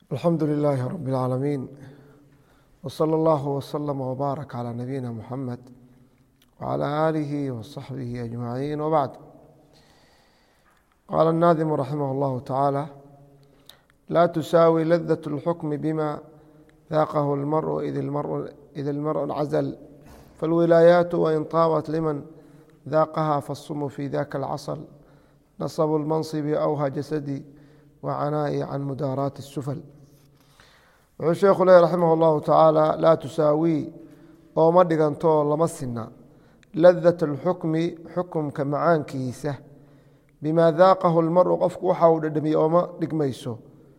الحمد لله رب العالمين وصلى الله وسلم وبارك على نبينا محمد وعلى آله وصحبه أجمعين وبعد. قال الناظم رحمه الله تعالى: لا تساوي لذة الحكم بما ذاقه المرء إذ المرء انعزل، فالولايات وإن طابت لمن ذاقها فالصم في ذاك العسل، نصب المنصب أوهى جسدي وعنائي عن مداراة السفل. wuxuu sheekhu leeyahy raximah اllahu tacaala laa tusaawii ooma dhigantoo lama sina ladat اlxukmi xukumka macaankiisa bimaa daaqahu اlmaru qofku waxa uu dhadhamiye ooma dhigmayso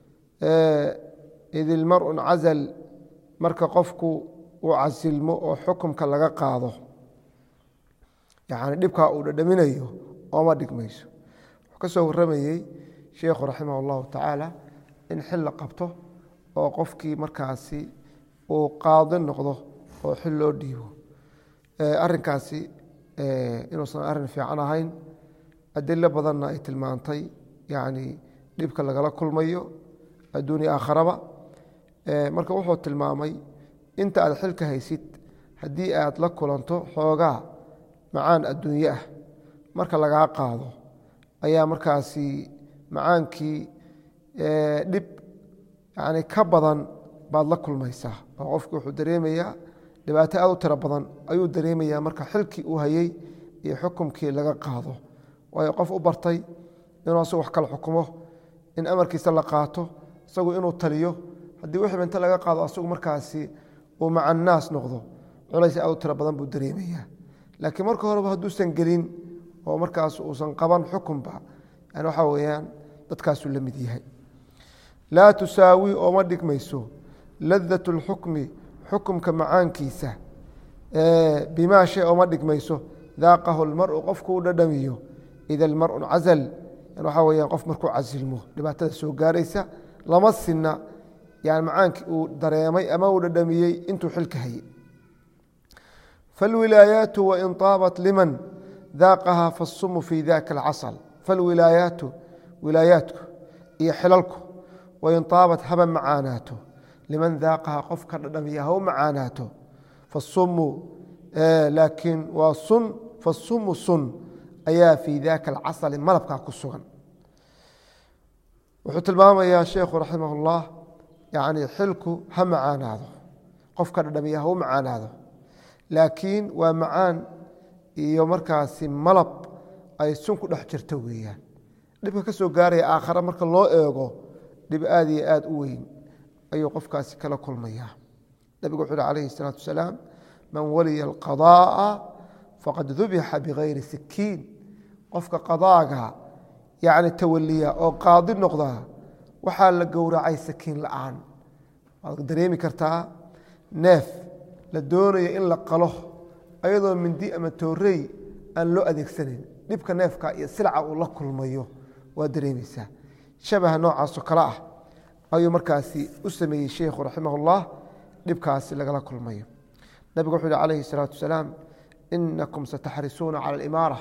id ilmaru incazal marka qofku uu casilmo oo xukumka laga qaado, yani dhibkaa uu dhadhaminayo ooma dhigmayso. wuxuu ka soo waramayey sheekhu raximah اllahu tacaala in xil la qabto oo qofkii markaasi uu qaadi noqdo oo xil loo dhiibo. arinkaasi inuusan arin fiican ahayn, adilo badanna ay tilmaantay, yani dhibka lagala kulmayo adduun iyo aakharaba. marka wuxuu tilmaamay inta aad xilka haysid haddii aad la kulanto xoogaa macaan adduunye ah, marka lagaa qaado ayaa markaasi macaankii dhib yani ka badan baad la kulmaysaa, oo qofku wuxuu dareemayaa dhibaato aad u tiro badan ayuu dareemayaa marka xilkii uu hayey iyo xukumkii laga qaado. waayo qof u bartay inuu asagu wax kala xukumo, in amarkiisa la qaato, isagu inuu taliyo, haddii wixii inta laga qaado asagu markaasi uu maca naas noqdo, culays aad u tiro badan buu dareemayaa. laakiin marka horeba hadduusan gelin oo markaas uusan qaban xukunba, yani waxaa weyaan dadkaasuu la mid yahay. laa tusaawi ooma dhigmayso ladat اlxukmi xukumka macaankiisa bimaa shay ooma dhigmayso daaqahu اlmaru qofku u dhadhamiyo ida almaru incazal, waxaa weyaan qof markuu casilmo dhibaatada soo gaaraysa lama sina, yani macaankii uu dareemay ama uu dhadhamiyey intuu xilka hayey. falwilaayaatu wain طaabat liman daaqaha faالsumu fi daka اlcasl. falwilaayaatu wilaayaatku iyo xilalku wain طaabat haba macaanaato liman daaqaha qofka dhadhamiya ha u macaanaato, fasumu laakiin waa sun, fasumu sun ayaa fii daka alcasali malabkaa ku sugan. wuxuu tilmaamayaa sheekhu raximah اllah, yani xilku ha macaanaado, qofka dhadhamiya ha u macaanaado, laakiin waa macaan iyo markaasi malab ay sun ku dhex jirto weeyaan. dhibka ka soo gaaraya aakhare marka loo eego dhib aad iyo aad u weyn ayuu qofkaasi kala kulmayaa. nabigu wuxuu hi alayhi الsalaatu wasalaam: man waliya اlqadaaءa faqad dubixa bigayri sikiin. qofka qadaaga yani tawaliya oo qaadi noqdaa waxaa la gowracay sakiin la-aan. waad dareemi kartaa neef la doonayo in la qalo ayadoo mindi ama toorey aan loo adeegsanayn, dhibka neefka iyo silca uu la kulmayo waad dareemaysaa. shabaha noocaasoo kale ah ayuu markaasi u sameeyey sheikhu raximah اllah, dhibkaasi lagala kulmayo. nabigu wuxuu yihi calayhi الsalaatu wasalaam: inakum sataxrisuuna cala alimaara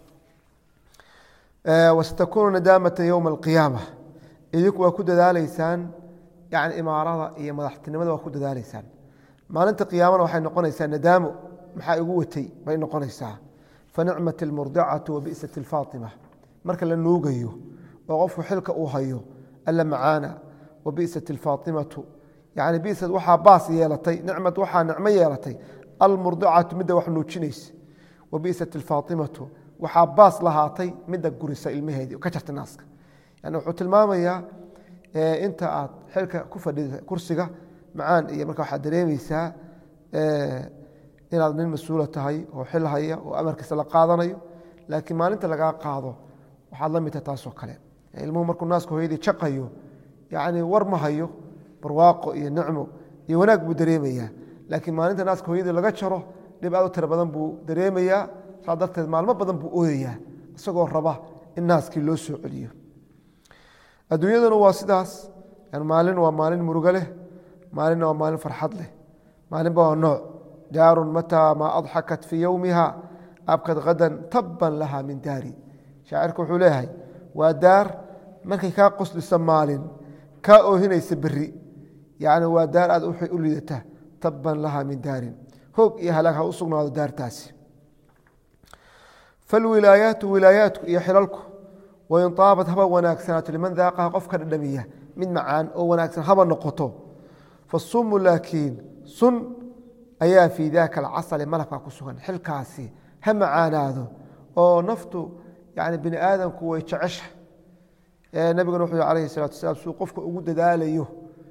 wasatakuunu nadaamata yowma alqiyaama. idinku waa ku dadaaleysaan, yani imaarada iyo madaxtinimada waa ku dadaaleysaan. maalinta qiyaamana waxay noqonaysaa nadaamo, maxaa igu watay bay noqonaysaa. fanicmat اlmurdicatu wabi'sat اlfaatima. marka la nuugayo oo qofku xilka uu hayo alla macaana, wabi'sat اlfaatimatu, yani bisad waxaa baas yeelatay, nicmad waxaa nicmo yeelatay, almurdicatu midda wax nuujinaysa, wabi'sat اlfaatimatu waxaa baas lahaatay midda gurisa ilmaheedii ka jarta naaska. yani wuxuu tilmaamayaa inta aad xilka ku fadhida kursiga macaan iyo marka waxaad dareemaysaa inaad nin mas-uula tahay oo xil haya oo amarkiisa la qaadanayo, laakiin maalinta lagaa qaado waxaad la midta taasoo kale. ilmuhu markuu naaska hooyadii jaqayo, yani war ma hayo, barwaaqo iyo nicmo iyo wanaag buu dareemayaa. laakiin maalinta naaska hooyadii laga jaro dhib aad u tiro badan buu dareemayaa. saa darteed maalmo badan buu ooyayaa isagoo raba in naaskii loo soo celiyo. adduunyaduna waa sidaas, maalin waa maalin murugo leh, maalinna waa maalin farxad leh. maalinba waa nooc. daarun mataa maa adxakat fii yowmiha abkad hadan tabban laha min daari. shaacirku wuxuu leeyahay waa daar markay kaa qosliso maalin kaa oohinaysa beri yani waa daar aad u liidata tabban laha min daarin hoog iyo halaag ha u sugnaado daartaasi falwilaayaatu wilaayaatku iyo xilalku wain taabat haba wanaagsanaato liman daaqaha qofka dhadhamiya mid macaan oo wanaagsan haba noqoto fasumu laakiin sun ayaa fii daaka alcasali malabka ku sugan xilkaasi ha macaanaado oo naftu yani bini aadamku way jecesha nabiguna wuxuu alayhi salatu wasalaam suu qofka ugu dadaalayo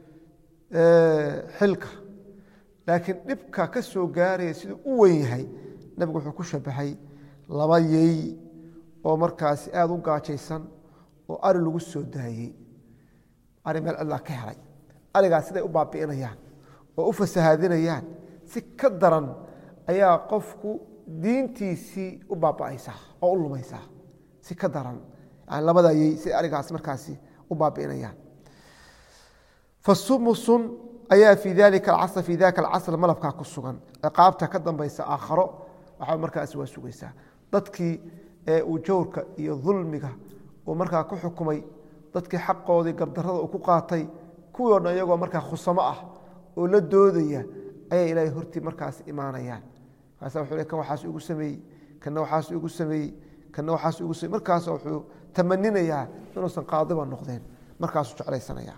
xilka laakiin dhibka ka soo gaaraya siduu u weyn yahay nabigu wuxuu ku shabahay laba yey oo markaasi aada u gaajaysan oo ari lagu soo daayey ari meel cidlaa ka helay arigaas siday u baabi'inayaan oo u fasahaadinayaan si ka daran ayaa qofku diintiisii u baaba'aysaa oo u lumaysaa si ka daran yani labada yey si arigaas markaasi u baabi'inayaan fasumu sun ayaa fii daka alcasr malabkaa ku sugan ciqaabta ka dambaysa aakharo waxaa markaasi waa sugaysaa dadkii uu jawrka iyo dulmiga uu markaa ku xukumay dadkii xaqoodii gardarada uu ku qaatay kuwii o dhan iyagoo markaa khusamo ah oo la doodaya ayay ilaahay hortii markaas imaanayaan markaasa wuxuu kan waxaas igu sameeyey kana waxaas igu sameeyey kana waxaas igu sameeyey markaas wuxuu tamaninayaa inuusan qaadiba noqdeen markaasuu jeclaysanaya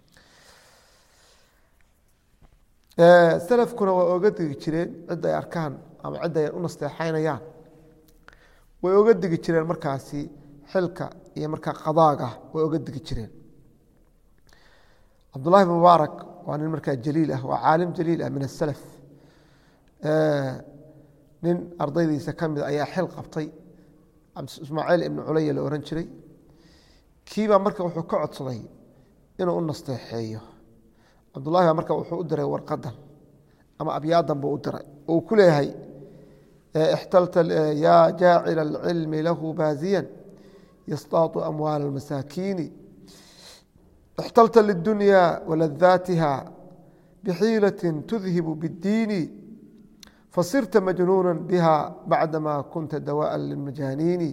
salafkuna waa oga digi jireen cid ay arkaan ama cid ay u nasteexaynayaan way oga digi jireen markaasi xilka iyo markaa qadaaga way oga digi jireen cabdullahi bn mubaarak waa nin markaa jaliil ah waa caalim jaliil ah min asalaf nin ardaydiisa ka mida ayaa xil qabtay ismaaciil ibnu culaya la ohan jiray kiibaa marka wuxuu ka codsaday inuu u nasteexeeyo cabdullahi baa marka wuxuu u diray warqadan ama abyaadan buu u diray uu ku leeyahay ixtalta yaa jaacila alcilmi lahu baaziyan yastaatu amwaala almasaakiini ixtalta lidunya waladaatiha bixiilaة tudhibu bاddiini fasirta majnuuna biha bacdama kunta dawaaءa lilmajaaniini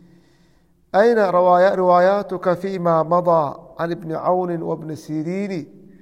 ayna riwaayaatuka fima madaa can ibni cawni wabni siriini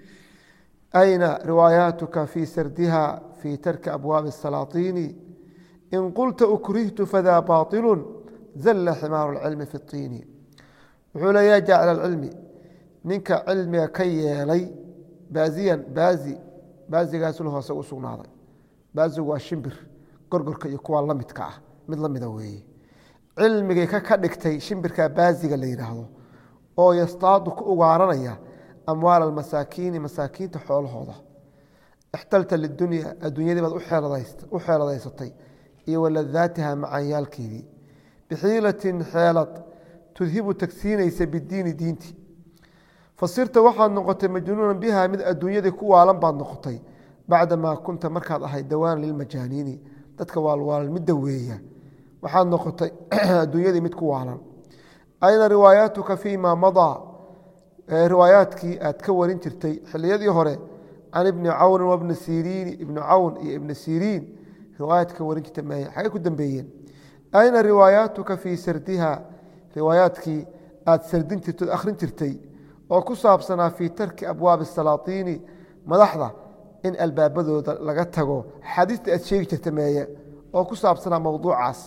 ayna riwaayaatuka fii sardiha fii tarki abwaabi الsalaaطiini in qulta ukrihtu fadaa baطilu zalla ximaaru اlcilmi fi اطiini wuxuu le ya jaacila اlcilmi ninka cilmiga ka yeelay baaziyan baazigaas lahu asaga u sugnaaday baazigu waa shimbir gorgorka iyo kuwa lamidka ah mid lamida weeye cilmigay ka dhigtay shimbirka baaziga la yidhaahdo oo yastaadu ku ugaaranaya amwaal almasaakiini masaakiinta xoolahooda ixtalta lidunya adduunyadii baad u xeeladaysatay iyo waladaatiha macaanyaalkeedii bixiilatin xeelad tudhibu tagsiinaysa bidiini diinti fasirta waxaad noqotay majnuunan biha mid adduunyadii ku waalan baad noqotay bacdamaa kunta markaad ahayd dawaan lilmajaaniini dadka waalwaalan midda weeya waxaad noqotay adduunyadii mid ku waalan ayna riwaayaatuka fiima madaa riwaayaadkii aad ka warin jirtay xiliyadii hore can ibni cawni wabni siriini ibni cawn iyo ibni siriin riwaayaad ka warin jirtay maay xagay ku dambeeyeen ayna riwaayaatuka fii sardiha riwaayaadkii aad sardin jirtay akhrin jirtay oo ku saabsanaa fii tarki abwaabi الsalaaطiini madaxda in albaabadooda laga tago xadiista aad sheegi jirta meeye oo ku saabsanaa mowduucaas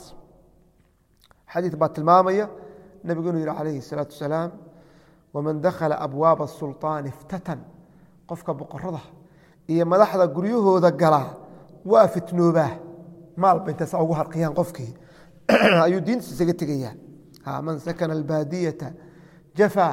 xadiid baa tilmaamaya nebigu inuu yihi calayhi الsalaaةu wasalaam waman dakhala abwaaba الsulطaani iftatan qofka boqorada iyo madaxda guryahooda galaa waa fitnoobaa maalba intaasa ugu harqiyaan qofkii ayuu diintiisa isaga tegayaa man sakana albaadiyata jafaa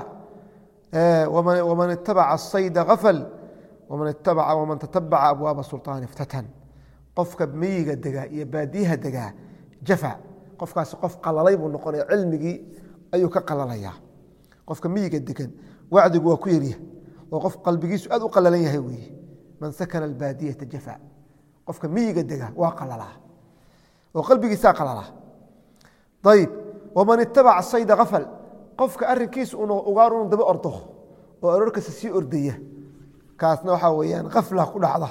wman itabaca asayda afl waman tatabaca abwaaba sulطaani iftatan qofka miyiga degaa iyo baadiyaha degaa jafa qofkaasi qof qalalay buu noqonaya cilmigii ayuu ka qalalaya qofka miyiga degan wacdigu waa ku yarya oo qof qalbigiisu aad u qalalan yahay weeye man sakana albaadiyata jafa qofka miyiga dega waa qalalaa oo qalbigiisaa qalalaa ayb waman itabaca sayda afl qofka arinkiisa ugaar unu daba ordo oo aroorkasta sii ordaya kaasna waxaa weyaan afla ku dhacda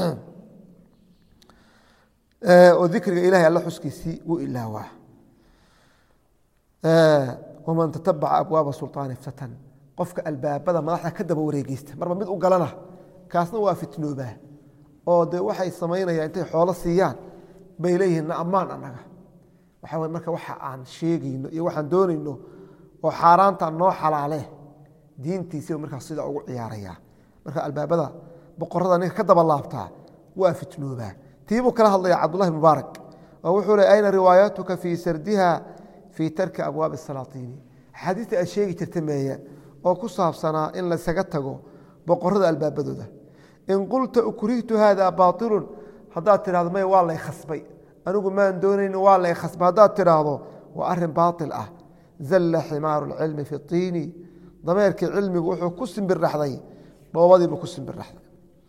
oo dikriga ilahay alla xuskiisii wuu ilaawaa waman tatabaca abwaaba sulطaani iftatan qofka albaabada madaxda ka daba wareegeysta marba mid u galana kaasna waa fitnoobaa oo de waxay samaynayaan intay xoolo siiyaan bay leeyihiin na ammaan anaga waxaa way marka waxa aan sheegayno iyo waxaan doonayno oo xaaraanta noo xalaale diintiisa marka sida ugu ciyaaraya marka albaabada boqorada ninka ka daba laabtaa waa fitnoobaa tiibu kala hadlaya Abdullah Mubaarak oo wuxuu leeyahay ayna riwaayatuka fi sardiha fi tarki abwaab as-salatin xadiis ay sheegi jirtay meeya oo ku saabsanaa in la saga tago boqorada albaabadooda in qulta ukrihtu hada baatil hadaa tiraahdo may waa la khasbay anigu ma doonayn waa la khasbay hadaa tiraahdo waa arin baatil ah zalla himar al-ilm fi at-tin dameerka cilmigu wuxuu ku simbir raxday dhoobadii ku simbir raxday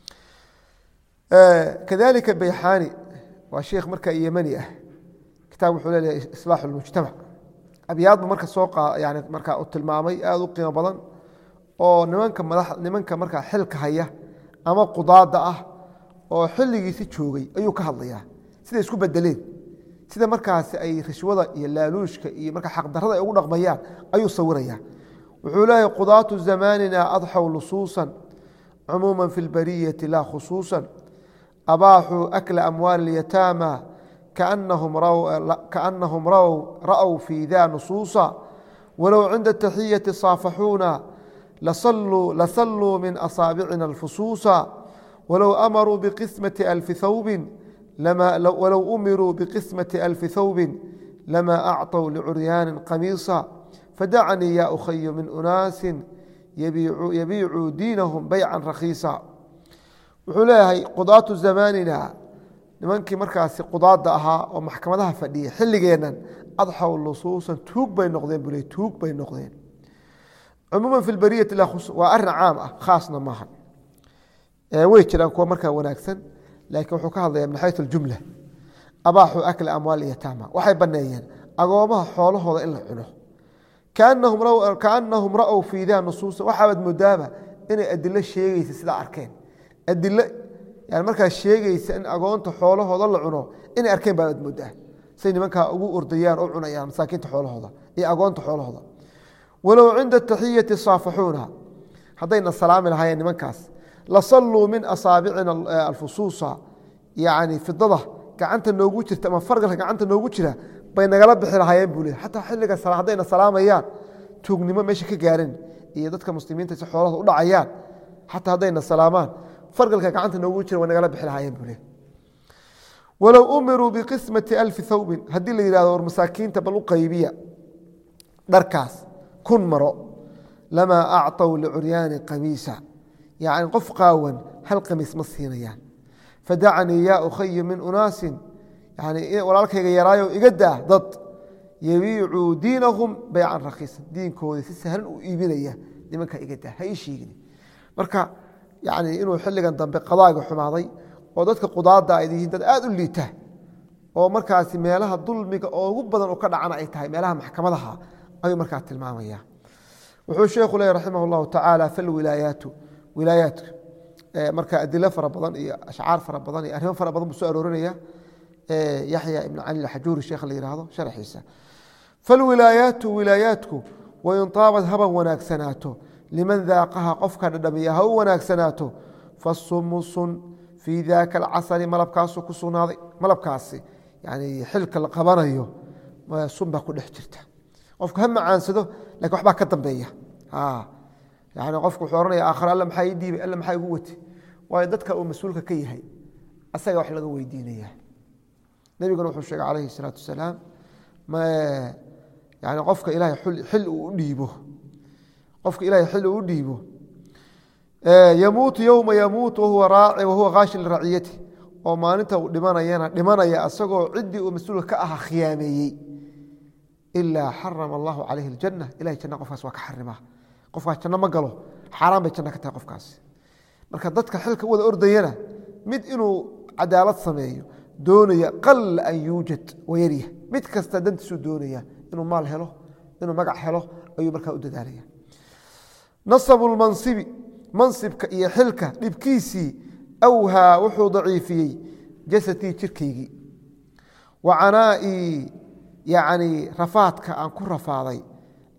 كذلك بيحاني وشيخ مركا يمني كتاب حلول إصلاح المجتمع أبيات مركا سوق يعني مركا التلمامي هذا قيمة بدن أو نمنك مركا حلك هيا أما قضاء أو حل يسيتشوغي أيو كهضيا سيدا يسكو بدلين سيدا مركا أي رشوة يلالوش مركا حق درada أو نغميان أيو صوريا وحولاي قضاة زماننا أضحوا لصوصا عموما في البرية لا خصوصا أباحوا أكل أموال اليتامى كأنهم رأوا في ذا نصوصا ولو عند التحية صافحونا لصلوا من أصابعنا الفصوصا ولو أمروا بقسمة 1000 ثوب ولو أمروا بقسمة 1000 ثوب لما أعطوا لعريان قميصا فدعني يا أخي من أناس يبيعوا دينهم بيعا رخيصا وحولها قضاة زماننا nimankii markaasi qudaada ahaa oo maxkamadaha fadhiya xilligeenan adxaw lusuusan tuug bay noqdeen umuman fil bariyati la khus wa arna aam ah khaasna maaha way jiraan kuwa markaa wanaagsan laakiin wuxuu ka hadlayaa min hay'at al-jumla abaahu akl amwal yatama waxay baneeyeen agoomaha xoolahooda in la cuno kaannahum ra'aw fi dha nusus waxaad mudaaba inay adilla sheegaysa sida arkeen adilla يعني marka sheegaysa in agoonta xoolahooda la cuno in arkeen baad moodaa say nimanka ugu ordayaan oo cunayaan masaakiinta xoolahooda iyo agoonta xoolahooda walaw inda tahiyati saafahuna hadayna salaami lahaayeen nimankaas la sallu min asaabi'ina al-fususa yani fidada gacanta noogu jirta ama fargalka gacanta noogu jira bay nagala bixi lahaayeen buulay hatta xilliga salaadayna salaamayaan tuugnimo meesha ka gaarin iyo dadka muslimiinta si xoolahooda u dhacayaan hatta hadayna salaamaan فرقلك كعنت نوجر ونقلب بحلها ينبله ولو أمروا بقسمة 1000 ثوب هدي اللي يرادوا مساكين تبلو قيبية دركاس كن مرو لما أعطوا لعريان قميصا يعني قف قاون هل قميص مصينيان فدعني يا أخي من أناس يعني ولالك يرايو يقدا ضد يبيعوا دينهم بيعا رخيصا دين كودي سهل وإيبينيه لمنك يقدا هاي شيء مركا يعني إنه حلقاً dambe qadaaga xumaaday oo dadka qudaada ay yihiin dad aad u liita oo markaas meelaha dulmiga ugu badan oo ka dhacana ay tahay meelaha maxkamadaha ay markaa tilmaamaya wuxuu sheekhu leeyahay rahimahullahu ta'ala fil wilayat marka adilla fara badan iyo ashcaar fara badan iyo arrimo fara badan soo aroorinaya Yahya ibn Ali al-Hajuri sheekh la yiraahdo sharaxiisa fil wilayatku wa intaabad haban wanaagsanaato لمن ذاقها قفك دميها وناكسناته فالصمص في ذاك العصر ملبكاس كسوناضي ملبكاس يعني حلك القبريو ما صنبا كل حجرته قفك هم عانسده لكن وحبا كدنبيه يعني قفك خورنيا اخر الله maxay diibay الله maxay ugu wati way dadka uu mas'uulka ka yahay asaga wax laga weydiinaya nabiguna wuxuu sheegay calayhi salaatu wasalaam ma yani qofka ilaahay xil uu dhiibo قفك إلهي حلو وديبه يموت يوم يموت وهو راعي وهو غاش لرعيته وما أنت لمن يا أسقو عدي ومسؤول كأها خيامي إلا حرم الله عليه الجنة إلهي جنة قفاس وكحرمه قفاس جنة ما قالوا حرام بجنة كتا قفاس مركز ضدك حلك وذا أردينا مد إنه عدالة صنعيه دونية قل أن يوجد ويريه مد كستدنت سو دونية إنه مال هلو إنه مقع هلو أيو مركز أدداريه نصب المنصب منصبك إيا حلك لبكيسي أوها وحو ضعيفي جسدي تركيجي وعنائي يعني رفاتك عن كل رفاضي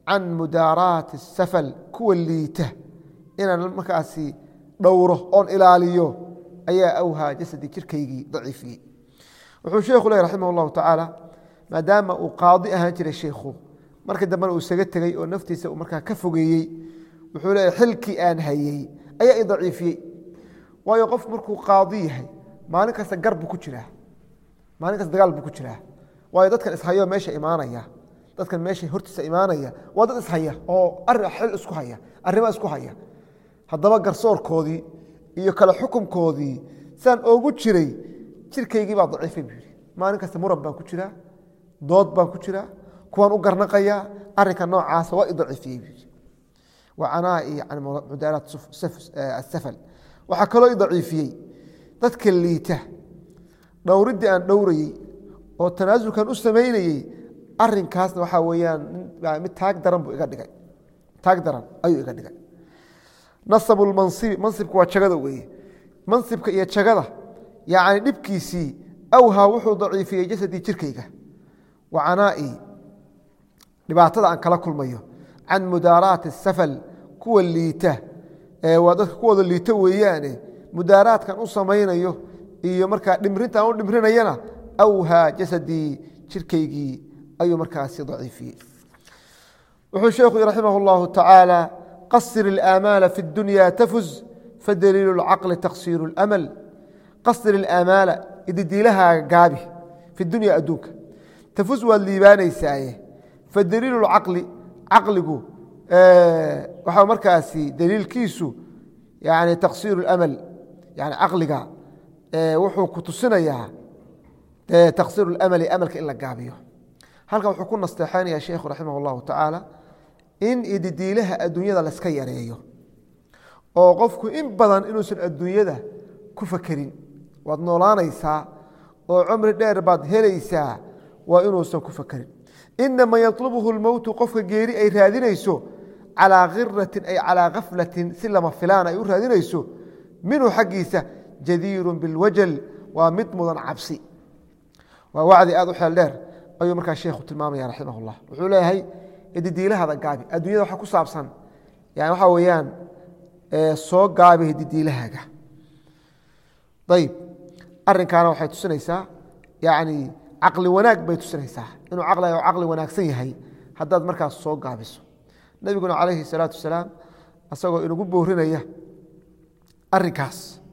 can mudaaraati الsafal kuwa liita inaan markaasi dhowro oon ilaaliyo ayaa awhaa jasadii jirkaygii daciifiyey. wuxuu sheekhu leeyahy raximah اllahu tacaala maadaama uu qaadi ahaan jiray sheikhu markii dambena uu isaga tegey oo naftiisa uu markaa ka fogeeyey wuxuu leeyahy xilkii aan hayey ayaa i daciifiyey. waayo qofku markuu qaadi yahay maalin kasta gar buu ku jiraa, maalin kasta dagaal buu ku jiraa. waayo dadkan ishayo meesha imaanaya, dadkan meesha hortiisa imaanaya waa dad ishaya oo xil isku haya, arrimo isku haya. haddaba garsoorkoodii iyo kale xukunkoodii saan oogu jiray jirkaygii baa daciifay buu yidhi. maalin kasta muran baan ku jiraa, dood baan ku jiraa, kuwaan u garnaqayaa, arrinka noocaasa waa i daciifiyey buu yidhi. wacanaa'i can mudaaraat asafal waxaa kaloo i daciifiyey dadka liita dhowriddii aan dhowrayey oo tanaasulkan u samaynayey arrinkaasna waxaa weeyaan mid taag daran buu iga dhigay, taag daran ayuu iga dhigay. nasabu lmansibi mansibka waa jagada weeye, mansibka iyo jagada yacni dhibkiisii awhaa wuxuu daciifiyey jasadii jirkayga. wacanaa'i dhibaatada aan kala kulmayo can mudaaraati asafal kuwa liita waa dadka kuwooda liito weeyaane mudaaraadkan u samaynayo iyo markaa dhimrintaan u dhimrinayana awhaa jasadii jirkaygii ayuu markaasi daciifiyey. wuxuu sheekhu raximah اllahu tacaala qasir اlaamaala fi اdunya tafuz fadaliilu اlcaqli taqsiiru اlamal. qasir اlaamaala ididiilahaaga gaabi fi dunya adduunka tafuz waad liibaanaysaaye fadaliilu اlcaqli caqligu waxaa markaasi daliilkiisu yani taqsiiru اlamal, yani caqliga wuxuu ku tusinayaa taqsiiru اlamali amalka in la gaabiyo. halkan wuxuu ku nasteexaynaya sheikhu raximah اllahu tacaala in ididiilaha adduunyada laska yareeyo oo qofku in badan inuusan adduunyada ku fakerin. waad noolaanaysaa oo cumri dheer baad helaysaa, waa inuusan ku fakerin. inama yaطlubhu اlmowtu qofka geeri ay raadinayso calىa khiratin ay calىa kaflatin si lama filaan ay u raadinayso minhu xaggiisa jadiiru biاlwajal waa mid mudan cabsi. waa wacdi aad u xeel dheer ayuu markaa sheekhu tilmaamaya raximah اllah. wuxuu leeyahay ididiilahada gaabi adduunyada waxa ku saabsan yani waxaa weeyaan soo gaabi ididiilahaaga. ayib arrinkaana waxay tusinaysaa yani caqli wanaag bay tusinaysaa inuu caqli wanaagsan yahay haddaad markaas soo gaabiso. nebiguna calayhi الsalaatu wasalaam asagoo inagu boorinaya arrinkaas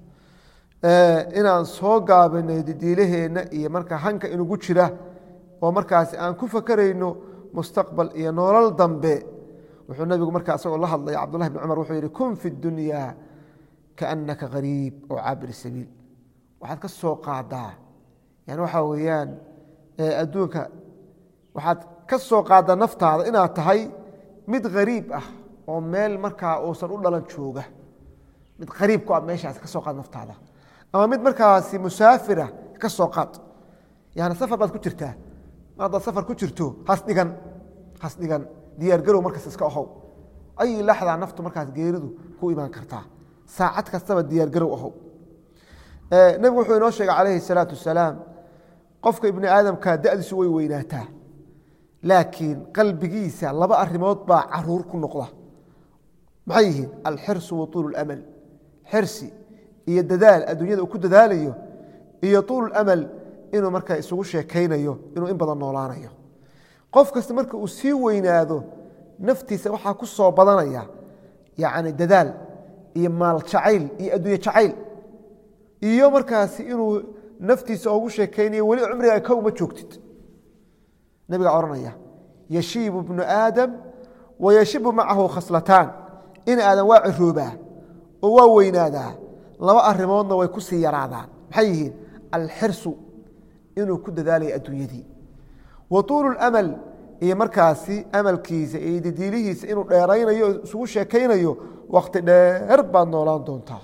inaan soo gaabino didiilaheenna iyo markaa hanka inagu jira oo markaasi aan ku fakarayno mustaqbal iyo nolol dambe. wuxuu nebigu markaa asagoo la hadlaya cabdullahi bn cumar wuxuu yihi kun fi اdunya kaأnaka gariib oo caabir sabiil. waxaad ka soo qaadaa yani waxaa weeyaan adduunka waxaad ka soo qaadaa naftaada inaad tahay mid gariib ah oo meel markaa uusan u dhalan jooga, mid qariib ku ah meeshaas ka soo qaad naftaada, ama mid markaasi musaafira ka soo qaad. yani safar baad ku jirtaa, mar haddaad safar ku jirto hasdhigan diyaargarow markaas iska ahow. ay laxdaa naftu markaas geeridu ku imaan kartaa, saacad kastaba diyaargarow ahow. nebigu wuxuu inoo sheegay calayhi الsalaatu wasalaam qofka ibni aadamka da'diisu way weynaataa, laakiin qalbigiisa laba arimood baa caruur ku noqda. maxay yihiin? alxirsu wa tuulu اlamal, xirsi iyo dadaal adduunyada uu ku dadaalayo, iyo tuulu اlamal inuu markaa isugu sheekaynayo inuu in badan noolaanayo. qof kasta marka uu sii weynaado naftiisa waxaa ku soo badanaya yani dadaal iyo maal jacayl iyo adduunye jacayl, iyo markaasi inuu naftiisa ogu sheekaynayo weli cumrigaa ka uma joogtid. nabiga ohanaya yashiibu bnu aadam wayashibu macahu khaslataan. in aadan waa ciroobaa oo waa weynaadaa, laba arimoodna way ku sii yaraadaan. maxay yihiin? alxirsu inuu ku dadaalayo adduunyadii, wa tuulu اlamal iyo markaasi amalkiisa iyo didiilihiisa inuu dheeraynayo isugu sheekaynayo wakti dheer baad noolaan doontaa.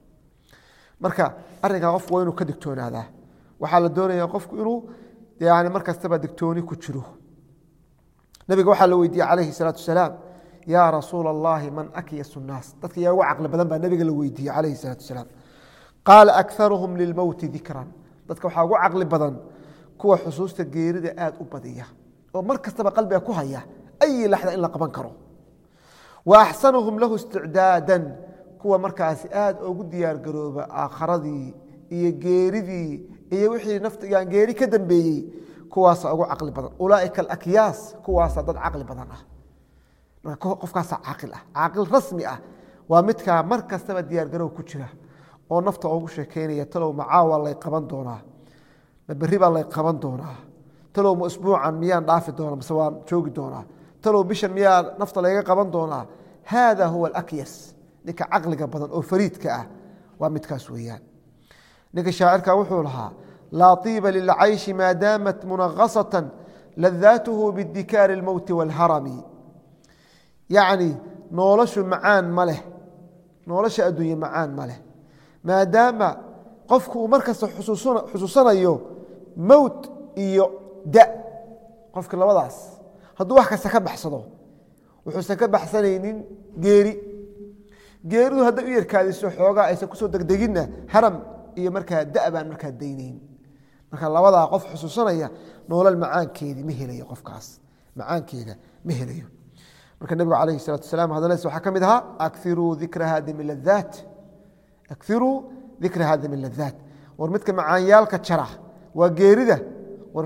marka arrinkaa qofku waa inuu ka digtoonaadaa. waxaa la doonaya qofku inuu yani mar kastaba digtooni ku jiro. nabiga waxaa la weydiiyey calayhi الsalaatu wasalaam yaa rasuula اllahi man akyasu الnaas, dadka yaa ugu caqli badan baa nabiga la weydiiyey calayhi الsalaatu wasalaam. qaala akaruhum lilmowti dikran, dadka waxaa ugu caqli badan kuwa xusuusta geerida aad u badiya oo mar kastaba qalbiga ku haya أي لحظة إلا قبان كرو وأحسنهم له استعدادا كوا مركز آد أو قد ديار قروبة آخردي إيه جيردي إيه وحي نفط يعني جيري كدن بي كواس أو عقل بدن أولئك الأكياس كواس ضد عقل بدن قف كاس عقل رسمي ومتك مركز تبع ديار قروب كتيرة أو نفط أو شكيني يتلو معاه الله يقبان دونه بالربا الله يقبان دونه تلو أسبوعا ميان ضعف دونه سواء شوق دونه تلو بشن ميان نفط الله يقبان دونه هذا هو الأكيس نك عقل بدن أو فريد كأ ومتك سويان نك شاعرك وحولها لا طيب للعيش ما دامت منغصة لذاته بالذكار الموت والهرم يعني نولش معان مله نولش أدوية معان مله ما دام قفك مركز حسوسنا يو موت يو داء قفك لوضعس هدو واحد سكب حصده وحسكب بحسنين جيرو هذا يركاديسو xogaa ay ku soo degdegina haram iyo marka da'ban marka deyneen marka labada qof xusuusanaya noolal macaankeedii ma helayo qofkaas macaankeeda ma helayo marka nabiga kaleey salaatu salaam hadalkiisa waxa kamid aha akthiru dhikra hadi min ladhat akthiru dhikra hadi min ladhat war midka macaanyaalka jara waa geerida war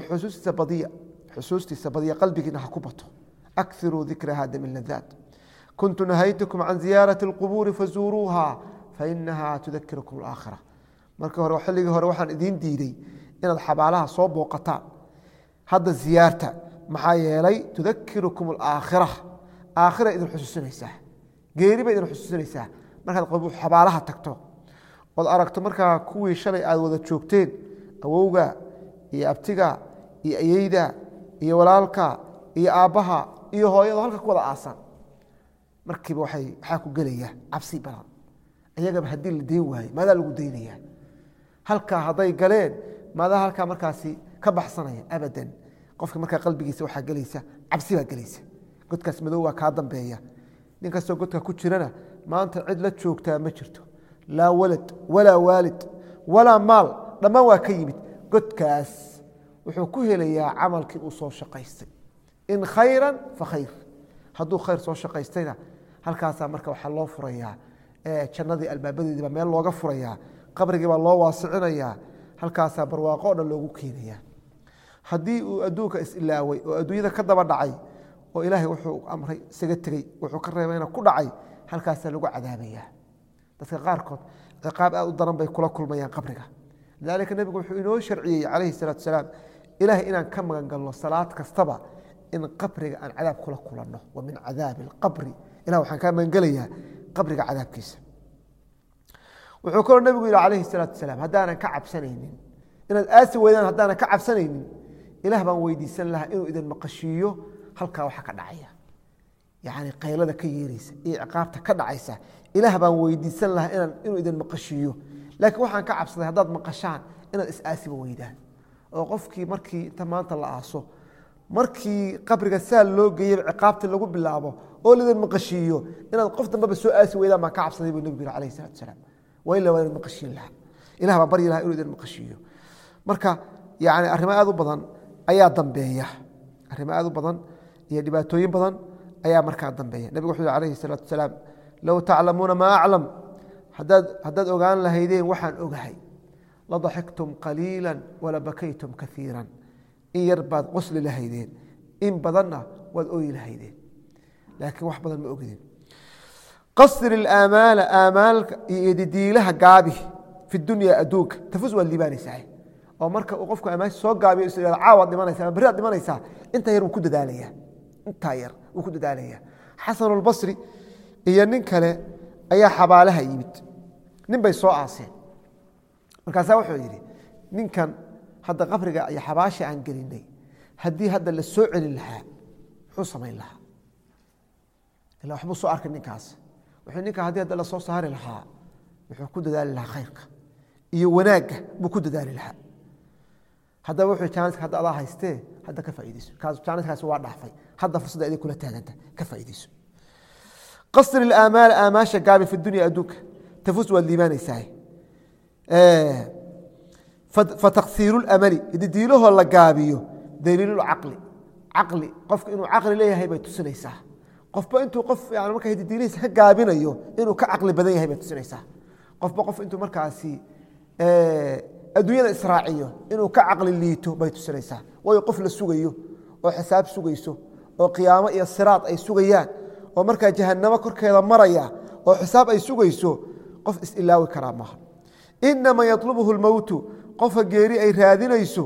xusuustiisa badiya qalbigiina ha ku bato akthiru dhikra hadi min ladhat كنت نهيتكم عن زيارة القبور فزوروها فإنها تذكركم الآخرة marka hore xilliga hore waxaan idin diiday inaad xabaalaha soo booqataan hadda ziyaarta maxaa yeelay tudakkirukum al-aakhirah aakhira idin xusuusinaysaa geeriba idin xusuusinaysaa markaad xabaalaha tagto oo aragto markaa kuwii shalay aad wada joogteen awowga iyo abtiga iyo ayeyda iyo walaalka iyo aabaha iyo hooyada halka ku wada aasan markiiba waxa ku galaya cabsi badan ayaga hadii la deyn waayay maada lagu deynaya halka haday galeen maada halka markaasi ka baxsanaya abadan qofka marka qalbigiisa waxa galaysa cabsi baa galaysa godkaas madow waa ka dambeeya ninka soo godka ku jirana maanta cid la joogtaa ma jirto la walad wala walid wala maal dhamaan waa ka yimid godkaas wuxuu ku helayaa amalkii uu soo shaqaystay in khayran fa khayr haduu khayr soo shaqaystayna halkaas marka waxa loo furayaa jannadii albaabadeedii meel looga furayaa qabrigii baa loo waasicinayaa halkaas barwaaqo dhan loogu keenayaa hadii uu adduunka is-ilaaway oo adduunyada ka daba dhacay oo ilaahay wuxuu amray isaga tagay wuxuu ka reebayna ku dhacay halkaas lagu cadaabayaa dadka qaarkood ciqaab aad u daran bay kula kulmayaan qabriga dalika nabigu wuxuu inoo sharciyay calayhi salaatu salaam ilaahay inaan ka magan galno salaad kastaba in qabriga aan cadaab kula kulanno wa min cadaab alqabri ilaa waxaan ka magan galayaa qabriga cadaabkiisa wuxuu kaloo nabigu yiri calayhi salaatu salaam hadaanan ka cabsanaynin inaad aasi weydaan hadaanan ka cabsanaynin ilaah baan weydiisan lahaa inuu idin maqashiyo halka waxa ka dhacaya yaani qaylada ka yeeraysa iyo ciqaabta ka dhacaysa ilaah baan weydiisan lahaa inuu idin maqashiyo laakiin waxaan ka cabsaday hadaad maqashaan inaad is aasi weydaan oo qofkii markii inta maanta la aaso markii qabriga saal loo geeyay ciqaabta lagu bilaabo oo lidin maqashiyo inaad qof dambaba soo aasi weydaan ma ka cabsaday buu nabiga calayhi salaatu salaam wayla wayna maqashiin laha ilaah baa bari laha inuu idin maqashiyo marka yaani arrimo aad u badan ayaa dambeeya arrimo aad u badan iyo dhibaatooyin badan ayaa markaa dambeeya nabiga wuxuu calayhi salaatu salaam law ta'lamuuna ma a'lam hadad ogaan lahaydeen waxaan ogahay la dhahiktum qaliilan wala bakaytum kathiran in yarbaad qosli lahaydeen in badanna waad ooyi lahaydeen laakiin wax badan ma ogidin qasr al-amal yadidilaha gaabi fi dunya aduuk tafuz wal libanaysaa oo marka uu qofku amaas soo gaabiyo isla caawad dhimanaysa bari dhimanaysa inta yar uu ku dadaalaya inta yar uu ku dadaalaya Hasan al-Basri iyo nin kale ayaa xabaalaha yimid nin bay soo aaseen markaas wuxuu yiri ninkan hadda qabriga ay xabaashi aan gelinay hadii hadda la soo celin lahaa wuxuu sameyn lahaa ila waxbu soo arkay ninkaas wuxuu ninka hadii hadda la soo saari lahaa wuxuu ku dadaali lahaa khayrka iyo wanaaga buu ku dadaali lahaa hadda wuxuu chance hadda adaa haystee hadda ka faa'iideyso kaas chance waa dhaafay hadda fursada ay kula taaganta ka faa'iideyso qasr al-amal amasha gaabi fi dunya aduka tafus wal libanaysaa فتقصير الأمل يديله لا غابيو دليل العقل caqli qofku inuu caqli leeyahay bay tusinaysaa qofba intuu qof yani marka diinihiisa ka gaabinayo inuu ka caqli badan yahay bay tusinaysaa qofba qof intuu markaasi adduunyada israaciyo inuu ka caqli liito bay tusinaysaa waayo qof la sugayo oo xisaab sugayso oo qiyaamo iyo siraad ay sugayaan oo markaa jahannamo korkeeda maraya oo xisaab ay sugayso qof is-ilaawi karaa maaha inama yatlubuhu lmowtu qofka geeri ay raadinayso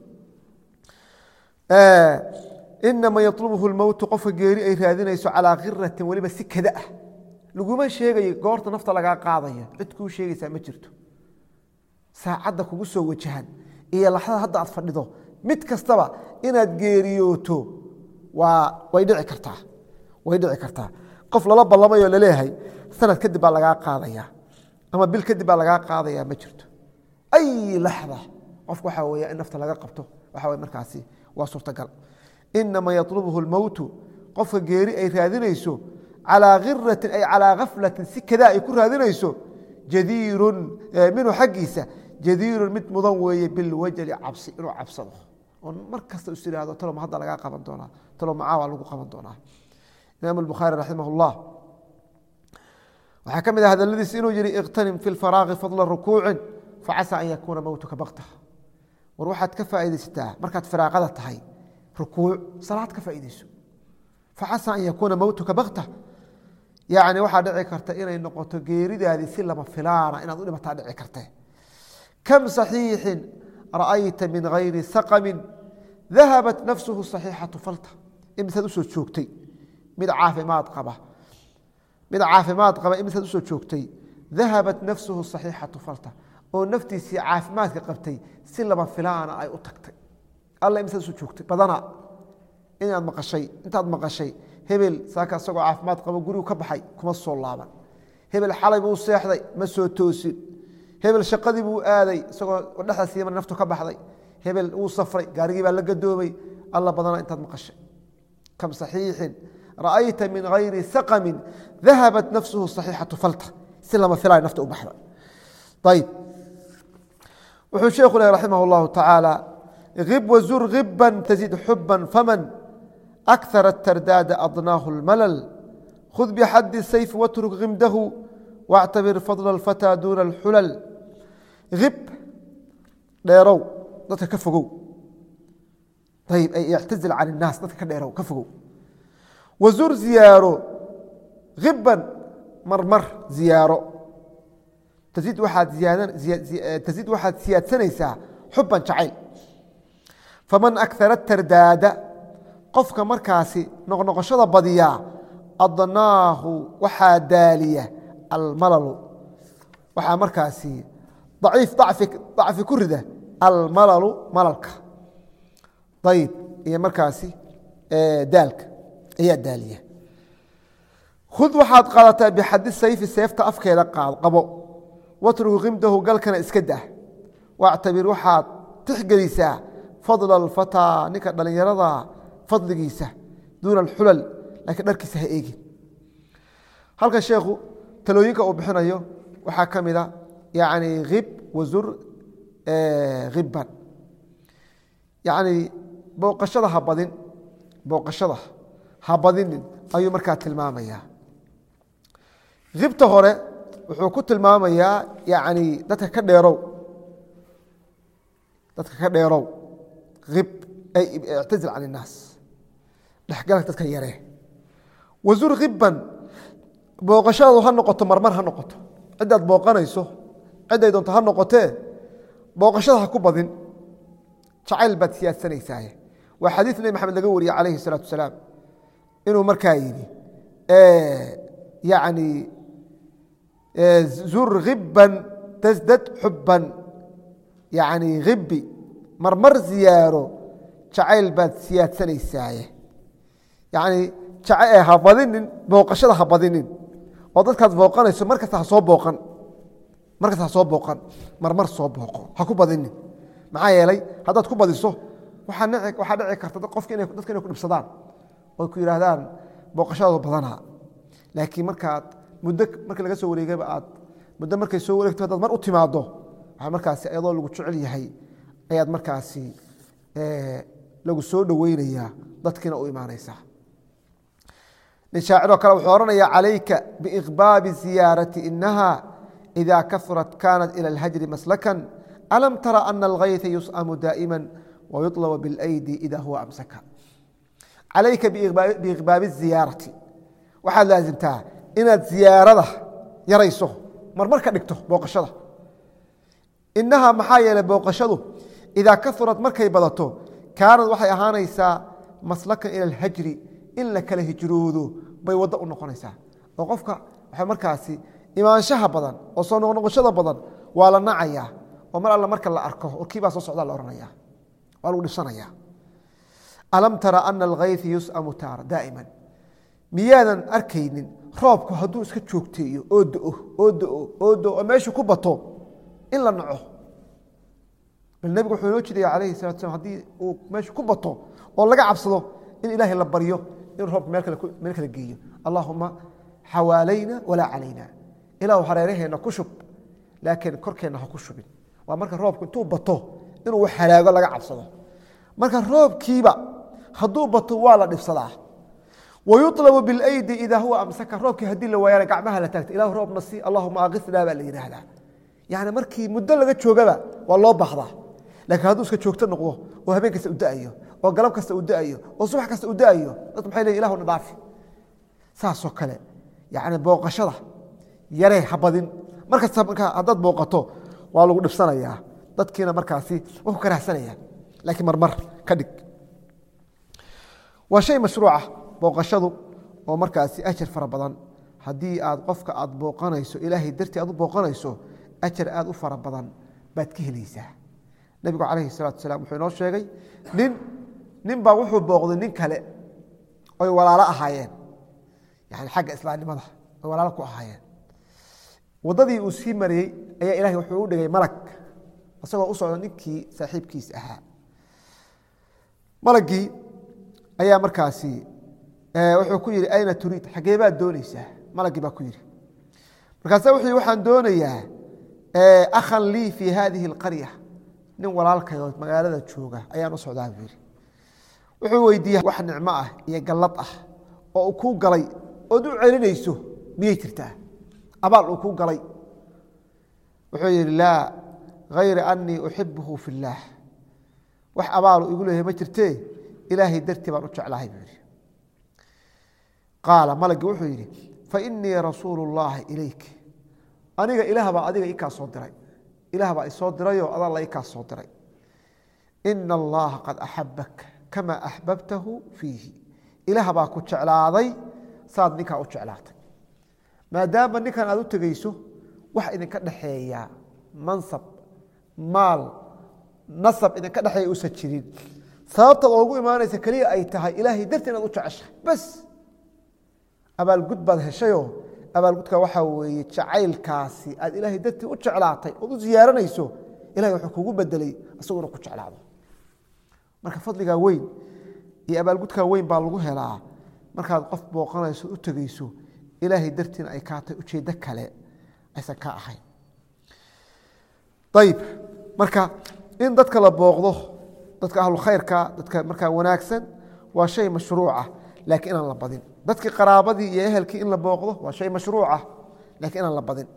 inama yatlubuhu lmowtu qofka geeri ay raadinayso calaa khiratin weliba si kada ah laguma sheegayo goorta nafta lagaa qaadaya cid kuu sheegaysaa ma jirto saacadda kugu soo wajahan iyo laxdada hadda aad fadhido mid kastaba inaad geeriyooto way dhici kartaa qof lala ballamayo laleeyahay sanad kadib baa lagaa qaadaya ama bil kadib baa lagaa qaadaya ma jirto ay laxda qofku waxaa weya in nafta laga qabto waxa way markaasi waa suurtagal inama yatlubuhu lmowtu qofka geeri ay raadinayso calaa khiratin ay calaa khaflatin si kadaa ay ku raadinayso jadiirun minhu xaggiisa jadiirun mid mudan weeye bilwajali cabsi inuu cabsado oo mar kasta is ihahdo talo ma hadda lagaa qaban doonaa talo macaawa lagu qaban doonaa imaam albukhaari raximah اllah waxaa ka mid ah hadaladiis inuu yihi iqtanim fi lfaraaqi fadla rukuucin facasa an yakuuna mowtuka bakta war waxaad ka faaidaysataa markaad firaaqada tahay rukuuc salaad ka faaidayso facasa an yakuuna mowtuka bakta yani waxaa dhici karta inay noqoto geeridaadii si lama filaana inaad u dhimataa dhici karte kam صaxiixin ra'ayta min gayri saqamin dahabat nafsuhu صaxiixatu falta imisaad usoo joogtay mid caafimaad qaba imisaad usoo joogtay dahabat nafsuhu صaxiixatu falta oo naftiisii caafimaadka qabtay si lama filaana ay u tagtay alla imisaad usoo joogtay badana intaad maqashay hebel saaka isagoo caafimaad qabo gurigu ka baxay kuma soo laaban hebel xalay buu seexday ma soo toosin hebel shaqadii buu aaday isagoo dhexdaasiima naftu ka baxday hebel wuu safray gaarigii baa la gadoomay alla badana intaad maqashay kam صaxiixin ra'ayta min gayri saqamin dahabat nafsuhu صaxiixatu falta si lama filay nafta u baxda ayb wuxuu sheekhu leh raximah اllahu tacaala غib wzur غiba tزid xuba faman أkثر الترداad أضناaه الملل خذ بxد السyف واترك غمده واعتبر فضل الفتى dون الxulل غib dheerow dadka ka fogow ayb اعتزل can الناas dadka ka dheerow ka fogow وزur ziyaaro غiba marmar ziyaaro تزid waxaad siyaadsanaysaa xuba jacayl faman أkثر الترداad qofka markaasi noqnoqoshada badiyaa adnaahu waxaa daaliya almalalu waxaa markaasi dacfi ku rida almalalu malalka ayb iyo markaasi daalka ayaa daaliya khud waxaad qaadataa bixadi sayfi seefta afkeeda qabo watrugu qimdahu galkana iska dah wactabir waxaad tixgelisaa fadla alfataa ninka dhallinyarada fadligiisa duuna alxulal laakiin dharkiisa ha eegin halkan sheekhu talooyinka uu bixinayo waxaa ka mida yani hib wazur hiban yani booqashada ha badinin ayuu markaa tilmaamaya hibta hore wuxuu ku tilmaamayaa yani dadka ka dheerow hib ay ictazil can الnaas dhexgalka dadka yaree wazur hiban booqashadaadu ha noqoto marmar ha noqoto cidaad booqanayso ciday doonto ha noqotee booqashada ha ku badin jacayl baad siyaadsanaysaa waa xadiid nebi maxamed laga wariyey calayhi الsalaatu wasalaam inuu markaa yidhi yani zur hiban tasdad xuban yani hibi marmar ziyaaro jacayl baad siyaadsanaysaa yani ha badinin booqashada ha badinin oo dadkaad booqanayso markasta ha soo booqan marmar soo booqo ha ku badinin maxaa yeelay haddaad ku badiso waxaa dhici karta dadka inay ku dhibsadaan oy ku yidhaahdaan booqashadaadu badanaa laakiin markaad muddo markii laga soo wareegayba aad muddo markay soo wareegto haddaad mar u timaado waxaa markaasi ayadoo lagu jecel yahay ayaad markaasi lagu soo dhoweynayaa dadkiina u imaanaysaa nin shaaciroo kale wuxuu odhanayaa calayka biiqbaabi ziyaarati inaha إida kahurat kanat ilى اlhajri maslakan alam tara ana algayثa yus'amu daa'ima wayuطlb bاlأydi ida huwa amsaka calayka biiqbaabi الziyaarati waxaad laasimtaa inaad ziyaarada yarayso marmar ka dhigto booqashada inaha maxaa yeelay booqashadu idaa kahurat markay badato kaanad waxay ahaanaysaa maslakan ila اlhajri in la kala hijroodo bay waddo u noqonaysaa oo qofka waxa markaasi imaanshaha badan oo soo noqnoqoshada badan waa la nacayaa oo mar alla marka la arko orkii baa soo socdaa la ohanaya waa lagu dhibsanaya alam tara ana algayثa yus'amu taara daa'iman miyaadan arkaynin roobku hadduu iska joogteeyo oo do oo do oo do oo meeshu ku bato in la naco bal nebigu wuxuu inoo jeedaya calayhi salatu slam haddii uu meeshu ku bato oo laga cabsado in ilaahay la baryo inuu roobku meel kala geeyo allahuma xawaalayna walaa calayna ilaahu hareeraheenna ku shub laakiin korkeenna ha ku shubin waa marka roobku intuu bato inuu halaago laga cabsado marka roobkiiba hadduu bato waa la dhibsadaa wayuطlabu biاlaydi ida huwa amsaka roobkii haddii la waayana gacmaha la taagta ilahu roobna si allahuma aqisnaa baa la yidhaahdaa yani markii muddo laga joogaba waa loo baahdaa laakiin hadduu iska joogto noqdo oo habeen kasta u da'ayo oo galab kasta u da'ayo oo subax kasta u da'ayo dadku maxay leeyihin ilahuna dhaafi saasoo kale yani booqashada yaree habadin markasta markaa haddaad booqato waa lagu dhibsanayaa dadkiina markaasi waa ku karahsanayaan laakiin marmar ka dhig waa shay mashruuca booqashadu oo markaasi ajar fara badan haddii aad qofka aad booqanayso ilaahay dartii aad u booqanayso ajar aad u fara badan baad ka helaysaa nebigu calayhi salaatu wasalaam wuxuu inoo sheegay nin baa wuxuu booqday nin kale oy walaalo ahaayeen yani xagga islaamnimada oy walaalo ku ahaayeen waddadii uu sii mariyey ayaa ilahay wuxuu u dhigay malag isagoo u socda ninkii saaxiibkiis ahaa malagii ayaa markaasi wuxuu ku yidhi ayna turiid xaggee baad doonaysaa malagii baa ku yidhi markaasa wuxuu yidhi waxaan doonayaa akhan lii fii hadihi اlqarya nin walaalkayo magaalada jooga ayaan u socdaa buu yidhi wuxuu weydiiyey wax nicmo ah iyo gallad ah oo uu kuu galay ood u celinayso miyay jirtaa abaal uu kuu galay wuxuu yidhi laa hayra anii uxibuhu fi اllaah wax abaalu igu leeyahay ma jirtee ilaahay dartii baan u jeclahay buu yidhi qaala malagii wuxuu yidhi fainii rasuulu اllahi ilayk aniga ilaah baa adiga ii kaa soo diray ilaah baa isoo dirayoo adaa la ii kaa soo diray ina allaha qad axabak kama axbabtahu fiihi ilaah baa ku jeclaaday saad ninkaa u jeclaatay maadaama ninkan aad u tegeyso wax idinka dhexeeya mansab maal nasab idinka dhexeeya uusan jirin sababta oogu imaanaysa keliya ay tahay ilaahay dartii inaad u jeceshahay bas abaalgud baad heshayoo abaalgudka waxaa weeye jacaylkaasi aad ilaahay dartii u jeclaatay ood u ziyaaranayso ilahay wuxuu kugu bedelay isaguna ku jeclaado marka fadligaa weyn iyo abaalgudkaa weyn baa lagu helaa markaad qof booqanayso u tegeyso ilaahay dartiina ay kaatay ujeeddo kale aysan ka ahayn ayib marka in dadka la booqdo dadka ahlu khayrka dadka markaa wanaagsan waa shay mashruuca laakiin inaan la badin dadkii qaraabadii iyo ehelkii in la booqdo waa shay mashruuca laakiin inaan la badin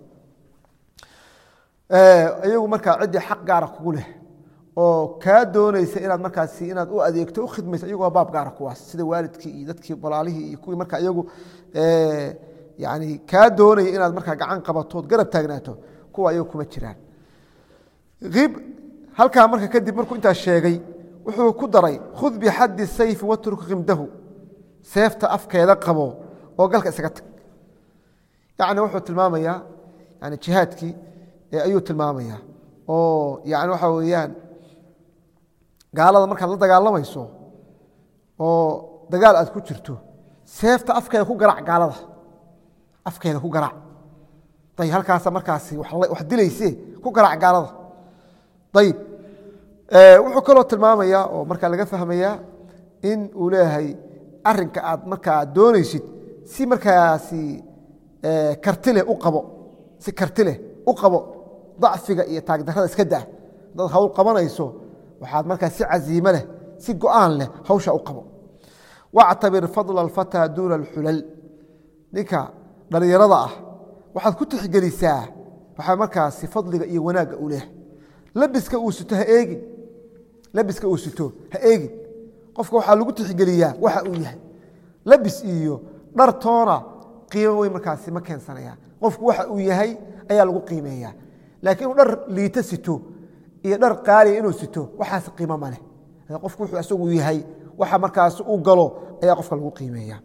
iyagu markaa ciddii xaq gaara kugu leh oo kaa doonaysa inaad markaasi inaad u adeegto u khidmayso iyagoo baab gaara kuwaas sida waalidkii iyo dadkii walaalihii iyo kuwii markaa iyagu yani kaa doonaya inaad markaa gacan qabatood garab taagnaato kuwa iyagu kuma jiraan ib halkaa marka kadib markuu intaas sheegay wuxuu ku daray khud bixaddi sayfi watruk khimdahu seefta afkeeda qabo oo galka isaga tag yani wuxuu tilmaamayaa yani jihaadkii ayuu tilmaamayaa oo yani waxaa weeyaan gaalada markaad la dagaalamayso oo dagaal aad ku jirto seefta afkeeda ku garac gaalada afkeeda ku garac ayb halkaasa markaasi wax dilayse ku garac gaalada ayib wuxuu kaloo tilmaamayaa oo markaa laga fahmayaa in uu leeyahay arinka aad markaa doonaysid si markaasi kartileh u qabo si kartileh u qabo dacfiga iyo taagdarrada iska dah haddaad hawl qabanayso waxaad markaa si caziime leh si go-aan leh hawsha u qabo wactabir fadla alfataa duuna alxulal ninka dhalinyarada ah waxaad ku tixgelisaa waxaa markaasi fadliga iyo wanaagga u leh labiska uu sito ha eegin labiska uu sito ha eegin qofka waxaa lagu tixgeliyaa waxa uu yahay labis iyo dhar toona qiimo weyn markaasi ma keensanaya qofku waxa uu yahay ayaa lagu qiimeeyaa laakiin inuu dhar liita sito iyo dhar qaaliya inuu sito waxaas qiimo ma leh qofku wuxuu isagu yahay waxa markaasi uu galo ayaa qofka lagu qiimeeyaa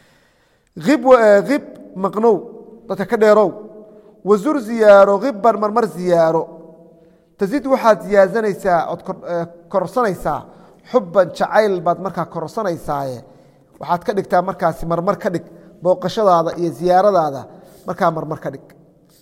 غib maqnow dadka ka dheerow wazur ziyaaro غibban marmar ziyaaro tazid waxaad ziyaasanaysaa ood kororsanaysaa xubban jacayl baad markaa kororsanaysaa waxaad ka dhigtaa markaasi marmar ka dhig booqashadaada iyo ziyaaradaada markaa marmar ka dhig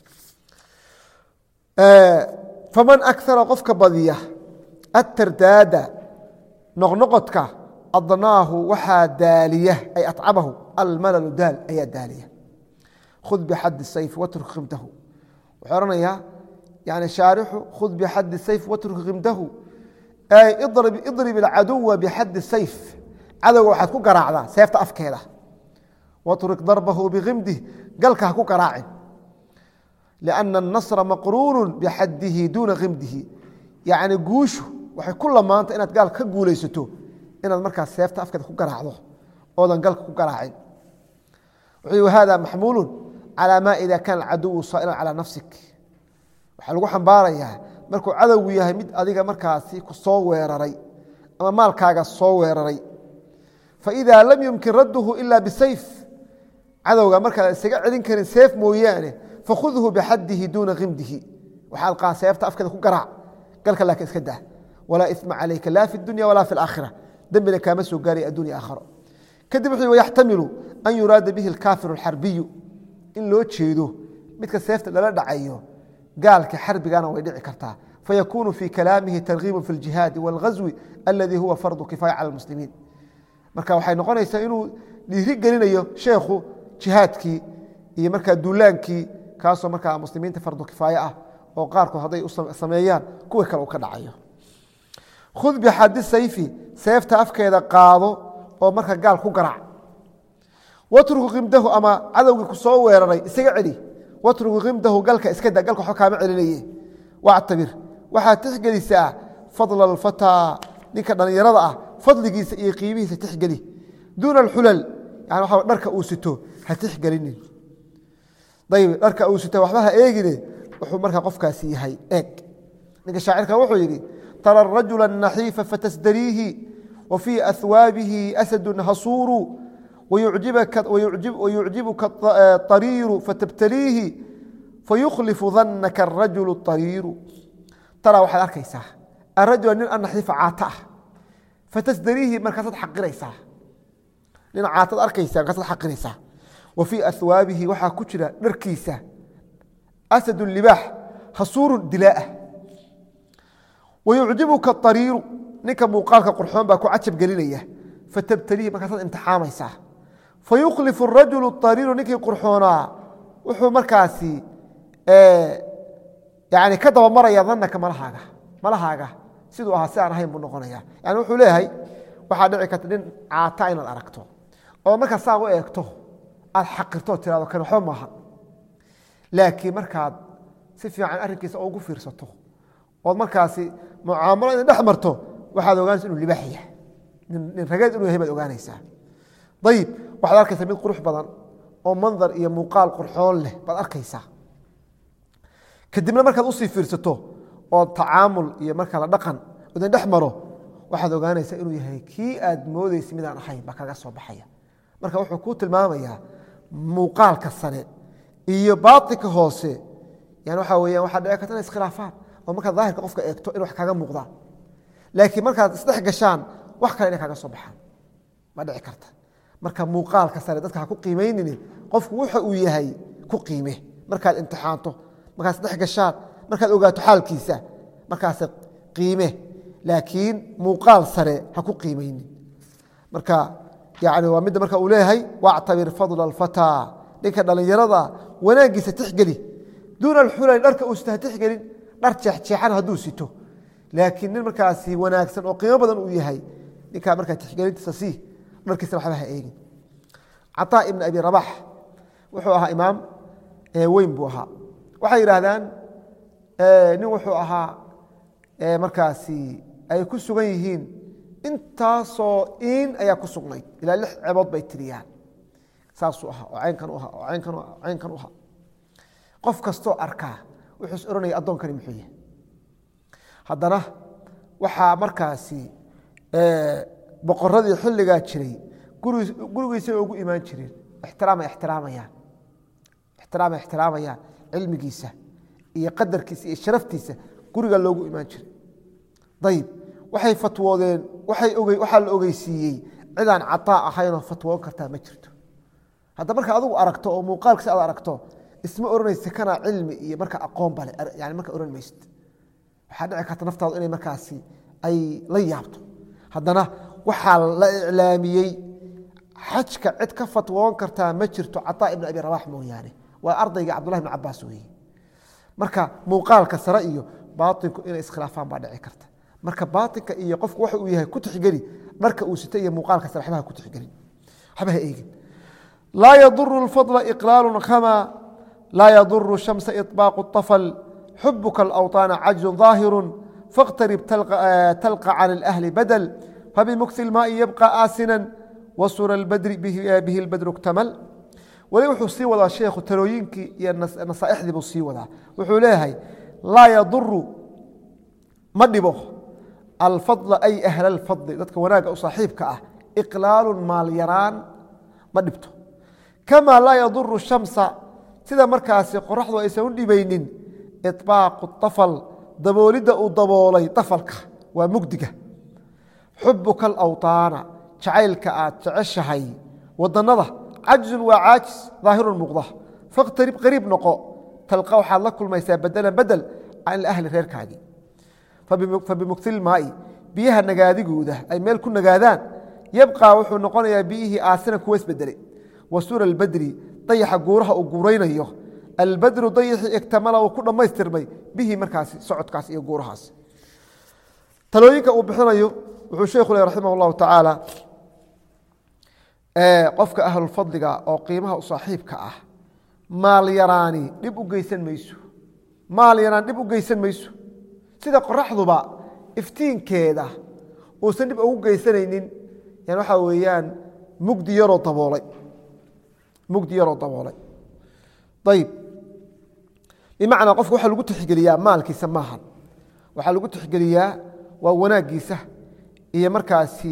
faman akara qofka badiya atardaada noqnoqodka adnaahu waxaa daaliya ay atcabahu almalalu daal ayaa daaliya khud bixadi sayf watruk khimdahu wuxuu oranayaa yani shaarixu khud bixadi sayf watruk khimdahu ay idrib alcaduwa bixadi sayf cadowga waxaad ku garaacdaa seefta afkeeda watruk darbahu bikhimdih galka ha ku garaacin lianna annasra maqruunu bixadihi duuna khimdihi yacni guushu waxay ku lamaanta inaad gaal ka guulaysato inaad markaas seefta afkeeda ku garaacdo oodan galka ku garaacin wuxuu hada maxmuulu calaa maa ida kaana alcaduwu saa'ilan calaa nafsik waxaa lagu xambaarayaa markuu cadowgu yahay mid adiga markaasi ku soo weeraray ama maalkaaga soo weeraray faإida lam yumkin radduhu ila bisayf cadowga markaad isaga celin karin seef mooyaane fakhudhu bixadihi duuna khimdihi waxaad qaa seefta afkeeda ku garaac galka laakiin iska dah walaa isma calayka laa fi اdunya walaa fi اlaakhira dembina kaama soo gaaraya addunya aakharo kadib wuxuu yaxtamilu an yuraada bihi alkaafiru alxarbiyu in loo jeedo midka seefta lala dhacayo gaalka xarbigana way dhici kartaa fayakunu fii kalaamihi targiibu fi اljihaadi wاlghaswi aladi huwa fardu kifaaya cala اlmuslimiin marka waxay noqonaysaa inuu dhiiri gelinayo sheekhu jihaadkii iyo markaa duulaankii kaasoo markaa muslimiinta fardu kifaaye ah oo qaarkood hadday u sameeyaan kuwa kale uu ka dhacayo khud bixadi sayfi seefta afkeeda qaado oo marka gaal ku garaac watruku khimdahu ama cadowgii ku soo weeraray isaga celi watruku khimdahu galka iska da galka waxba kaama celinaye wactabir waxaad tixgelisaa fadla alfataa ninka dhallinyarada ah fadligiisa iyo qiimihiisa tixgeli duuna alxulal yani waxa dharka uu sito ha tixgelinin ayb dharka uu sito waxba ha eegine wuxuu markaa qofkaasi yahay eeg ninka shaacirka wuxuu yidhi tara rajula naxiifa fatasdariihi wa fii ahwaabihi asadu hasuuru wayucjibuka طariiru fatabtaliihi fayukhlifu danaka arajulu طariiru tara waxaad arkaysaa arajula nin anaxiifa caata ah fatasdariihi markaasaad xaqiraysaa nin caatad arkaysa markaasaad xaqiraysaa wa fii ahwaabihi waxaa ku jira dharkiisa asadu libaax hasuurun dilaaah wayucjibuka ariiru ninka muuqaalka qurxoon baa ku cajab gelinaya fatabtaliihi markaasaad imtixaamaysaa fayukhlifu rajulu ariiru ninkii qurxoonaa wuxuu markaasi yani ka dabamaraya danaka malahaaga siduu ahaa si aan ahayn buu noqonaya yani wuxuu leeyahay waxaa dhici karta nin caata inaad aragto oo markaa saa u eegto aad xaqirto tirado kan waxba maaha laakiin markaad si fiican arrinkiisa ugu fiirsato ood markaasi mucaamalo ina dhex marto waxaad ogaanaysa inuu libaax yahay nin rageed inuu yahay baad ogaanaysaa ayib waxaad arkaysaa mid qurux badan oo mandar iyo muuqaal qurxoon leh baad arkaysaa kadibna markaad usii fiirsato oo tacaamul iyo markaa la dhaqan odin dhex maro waxaad ogaanaysaa inuu yahay kii aad moodaysa midaan ahayn baa kaga soo baxaya marka wuxuu kuu tilmaamayaa muuqaalka sare iyo baaطinka hoose yani waxa weyaan waxaa dhici karta inay iskhilaafaan oo markaad daahirka qofka eegto in wax kaga muuqdaan laakiin markaad isdhex gashaan wax kale inay kaga soo baxaan ma dhici karta marka muuqaalka sare dadka ha ku qiimaynini qofku wuxa uu yahay ku qiime markaad imtixaanto markaad isdhex gashaan markaad ogaato xaalkiisa markaas qiime laakiin muuqaal sare ha ku qiimaynin marka yani waa midda marka uu leeyahay wactabir fadla alfataa ninka dhallinyarada wanaagiisa tixgeli duuna alxulal dharka uu sito ha tixgelin dhar jeexjeexan hadduu sito laakiin nin markaasi wanaagsan oo qiimo badan uu yahay ninkaa markaa tixgelintiisa sii dharkiisa waxba ha eegin caطaa ibn abi rabax wuxuu ahaa imaam weyn buu ahaa waxay yidhaahdaan nin wuxuu ahaa markaasi ay ku sugan yihiin intaasoo in ayaa ku sugnayd ilaa 6 ceebood bay tiriyaan saasuu ahaa oo caynkan u ahaa oo caynkan u ahaa oo caynkan u ahaa qof kastoo arkaa wuxuu is oranaya addoonkani muxuu yahay haddana waxaa markaasi boqoradii xilligaa jiray gurigiisay ugu imaan jireen ixtiraamayaan cilmigiisa iyo qadarkiisa iyo sharaftiisa guriga loogu imaan jiray ayib waxay fatwoodeen waxaa la ogeysiiyey cidaan cataa ahaynoo fatwoon kartaa ma jirto hadda marka adigu aragto oo muuqaalkiisa aad aragto isma oranaysa kana cilmi iyo marka aqoon bale yani marka oran maysid waxaa dhici karta naftaadu inay markaasi ay la yaabto haddana waxaa la iclaamiyey xajka cid ka fatwoon kartaa ma jirto cataa ibn abi rabax mooyaane waa ardayga cabdullahi ibn cabaas weeye marka muuqaalka sare iyo baatinku inay iskhilaafaan baa dhici karta marka baatinka iyo qofku waxa uu yahay ku tixgeli dharka uu sita iyo muuqaalka sare waxba ha ku tixgelin waxba ha eegin laa yaduru lfadla iqlaalu kama laa yaduru shamsa iطbaaqu الطafl xubuka alawطaana cajzu ظaahiru faاqtarib talqa can اlأhli badl fabimukhi اlmaai yabqa aasina wasura اlbadri bihi اlbadru اktamal weli wuxuu sii wadaa sheekhu talooyinkii iyo nasaaixdii buu sii wadaa wuxuu leeyahay laa yaduru ma dhibo alfadla ay ahla alfadli dadka wanaagga u saaxiibka ah iqlaalu maalyaraan ma dhibto kamaa laa yaduru shamsa sida markaasi qoraxdu aysan u dhibaynin iطbaaqu طafal daboolidda uu daboolay طafalka waa mugdiga xubuka alawطaana jacaylka aad jeceshahay wadannada cajzun waa caajis daahirun muuqda faاqtarib qariib noqo talqa waxaad la kulmaysaa badelan bedel can ahli reerkaagii fabimukhi lmaai biyaha nagaadigooda ay meel ku nagaadaan yabqaa wuxuu noqonayaa biyihii aasinan kuwa isbedelay wasuura albadri dayaxa guuraha uu guuraynayo albadru dayixii igtamala uu ku dhammaystirmay bihi markaasi socodkaas iyo guurahaas talooyinka uu bixinayo wuxuu sheekhu leh raximah اllahu tacaala qofka ahlulfadliga oo qiimaha u saaxiibka ah maal yaraani dhib u geysan mayso maal yaraan dhib u geysan mayso sida qoraxduba iftiinkeeda uusan dhib ugu geysanaynin yani waxaa weeyaan mugdi yaroo daboolay ayib bimacnaa qofka waxaa lagu tixgeliyaa maalkiisa maahan waxaa lagu tixgeliyaa waa wanaaggiisa iyo markaasi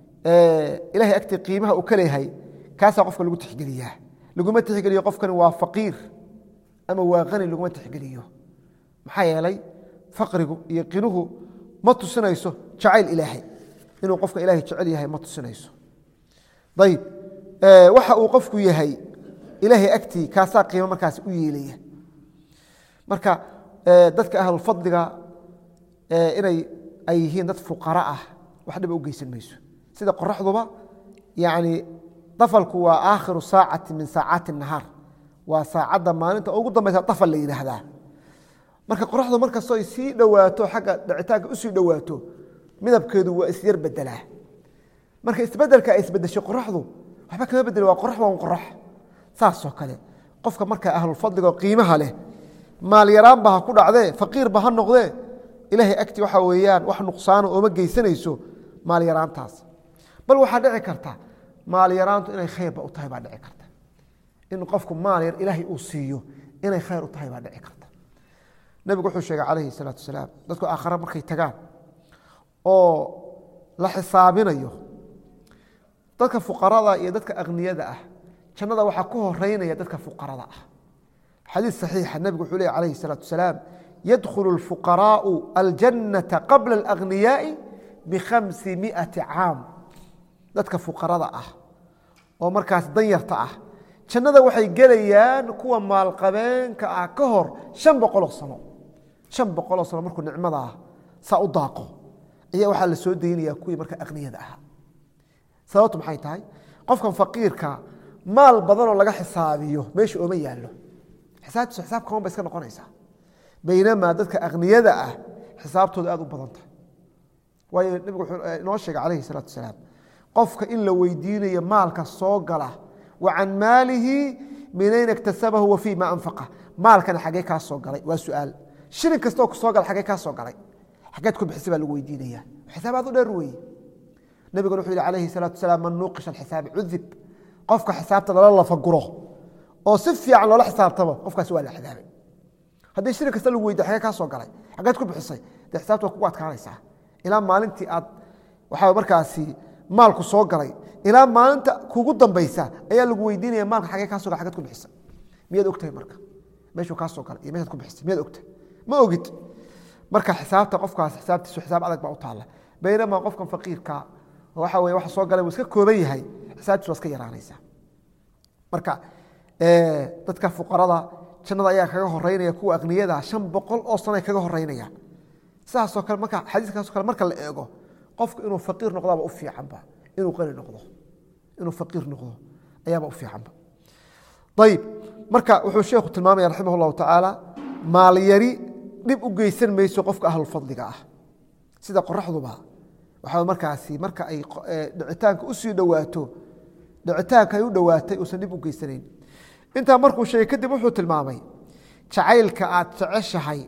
ilahay agtii qiimaha uu ka leeyahay kaasaa qofka lagu tixgeliyaa laguma tixgeliyo qofkani waa faqiir ama waa qani laguma tixgeliyo maxaa yeelay faqrigu iyo qinuhu ma tusinayso jacayl ilaahay inuu qofka ilaahay jecel yahay ma tusinayso ayib waxa uu qofku yahay ilaahay agtii kaasaa qiimo markaasi u yeelaya marka dadka ahlulfadliga inay ay yihiin dad fuqara ah wax dhiba u geysan mayso sida qoraxduba yani dafalku waa aakhiru saacati min saacaati الnahaar waa saacadda maalinta ugu dambaysa dafal la yidhaahdaa marka qoraxdu markastoo ay sii dhowaato xagga dhicitaanka usii dhowaato midabkeedu waa isyar bedelaa marka isbedelka ay isbedesho qoraxdu waxba kama bedeli waa qorax waa un qorax saasoo kale qofka markaa ahlulfadliga oo qiimaha leh maal yaraanba ha ku dhacdee faqiirba ha noqdee ilaahay agti waxaa weeyaan wax nuqsaano ooma geysanayso maal yaraantaas bal waxaa dhici karta maal yaraantu inay khayrba u tahay baa dhici karta in qofku maal yar ilaahay uu siiyo inay khayr u tahay baa dhici karta nebigu wuxuu sheegay calayhi salaatu wasalaam dadku aakhare markay tagaan oo la xisaabinayo dadka fuqarada iyo dadka akhniyada ah jannada waxaa ku horeynaya dadka fuqarada ah xadiis saxiixa nebigu wuxuu leeyahy calayhi salaatu wasalaam yadkhulu alfuqaraa'u aljannata qabla alaghniyaai b500 caam dadka fuqarada ah oo markaas danyarta ah jannada waxay gelayaan kuwa maalqabeenka ah ka hor 500 sano 500 sano markuu nicmadaa saa u daaqo ayaa waxaa la soo daynayaa kuwii marka akhniyada ahaa sababtu maxay tahay qofkan faqiirka maal badanoo laga xisaabiyo meesha ooma yaallo xisaabtiisu xisaab kaban bay iska noqonaysaa baynamaa dadka akhniyada ah xisaabtooda aad u badan tahay waayo nabigu wuxuu inoo sheegay calayhi salaatu wasalaam qofka in la weydiinayo maalka soo gala wa can maalihi min ayna iktasabahu wa fiima anfaqa maalkana xagee kaa soo galay waa su'aal shilin kasta oo ku soo galay xagee kaa soo galay xageed ku bixisay baa lagu weydiinaya xisaabaad u dheer weeye nabiguna wuxuu yidhi calayhi salaatu wasalaam man nuuqisha alxisaaba cudib qofka xisaabta lala lafaguro oo si fiican loola xisaabtamo qofkaasi waa la cadaabay haddii shilin kasta lagu weydiiyo xagee kaa soo galay xageed ku bixisay dee xisaabta waa kugu adkaanaysaa ilaa maalintii aad waxaa markaasi maalku soo galay ilaa maalinta kugu dambaysa ayaa lagu weydiinaya maalka xagee kaa soo galay xageed ku bixisay miyaad ogtahay marka meeshuu kaa soo galay iyo meeshaad ku bixisay miyaad ogtahay ma ogid marka xisaabta qofkaas xisaabtiisu xisaab adag baa u taalla baynamaa qofkan faqiirka waxa weye waxa soo galay wuu iska kooban yahay xisaabtiisu waa iska yaraanaysaa marka dadka fuqarada jannada ayaa kaga horeynaya kuwa aqniyada 500 oo sano kaga horeynaya saasoo kale marka xadiiskaas kale marka la eego qofku inuu faqiir noqdo u fiicanba inuu qani noqdo inuu faqiir noqdo ayaaba u fiicanba طيب marka wuxuu sheekhu tilmaamaya raximahullahu ta'ala maal yari dib u geysan mayso qofka ahlul fadliga ah sida qoraxduba waxa markaasi marka ay dhicitaanka u sii dhawaato dhicitaanka ay u dhawaatay oo dib u geysanayn inta markuu sheey kadib wuxuu tilmaamay jacaylka aad jeceshahay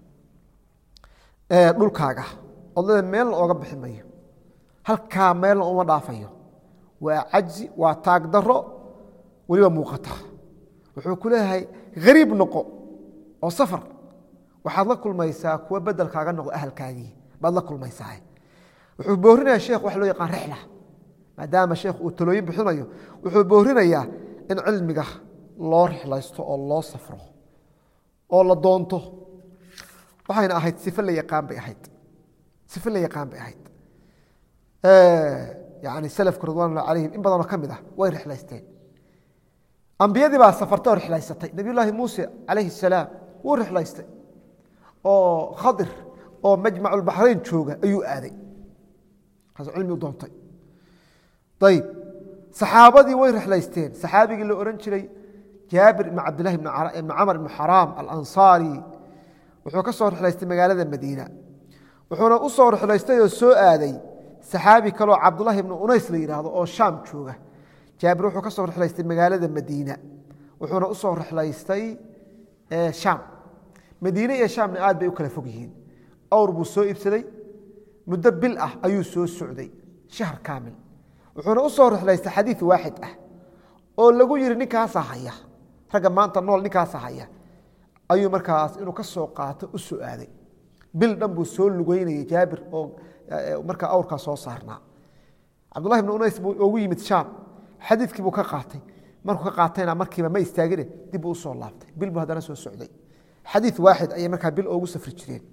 dhulkaaga oo meel ooga biximayo halka meel uma dhaafayo waa ajzi waa taag daro waliba muuqata wuxuu ku leeyahay gariib noqo oo safar waxaad la kulmaysaa kuwa bedelkaaga noqdo ahalkaagii baad la kulmaysaa wuxuu boorinayaa sheekh wax loo yaqaan rixla maadaama sheekh uu talooyin bixinayo wuxuu boorinayaa in cilmiga loo rixlaysto oo loo safro oo la doonto waxayna ahayd sifo la yaqaan bay ahayd sifo la yaqaan bay ahayd yani salafku ridwaanullah calayhim in badanoo ka mid ah way rixlaysteen ambiyadii baa safartay oo rixlaysatay nabiyullaahi muuse calayhi salaam wuu rixlaystay oo khadir oo majmac ulbaxrayn jooga ayuu aaday kaas cilmi u doontay ayib saxaabadii way rixlaysteen saxaabigii la oran jiray jaabir ibn cabdillahi ibn camar ibn xaraam alansaari wuxuu ka soo rixlaystay magaalada madiina wuxuuna u soo rixlaystay oo soo aaday saxaabi kaloo cabdullahi ibn unays la yidhaahdo oo shaam jooga jaabir wuxuu ka soo rixlaystay magaalada madiina wuxuuna u soo rixlaystay shaam madiine iyo shaamna aad bay u kala fog yihiin awr buu soo iibsaday muddo bil ah ayuu soo socday shahr kaamil wuxuuna u soo rixlaystay xadiid waaxid ah oo lagu yiri ninkaas haya raga maanta nool ninkaas haya ayuu markaas inuu ka soo qaato u soo aaday bil dhan buu soo lugeynayay jaabir oo marka awrka soo saarnaa cabdullahi ibn unays buu ugu yimid shaam xadiidkii buu ka qaatay markuu ka qaatayna markiiba ma istaagine dib uu soo laabtay bil buu haddana soo socday xadiid waaxid ayay markaa bil ugu safri jireen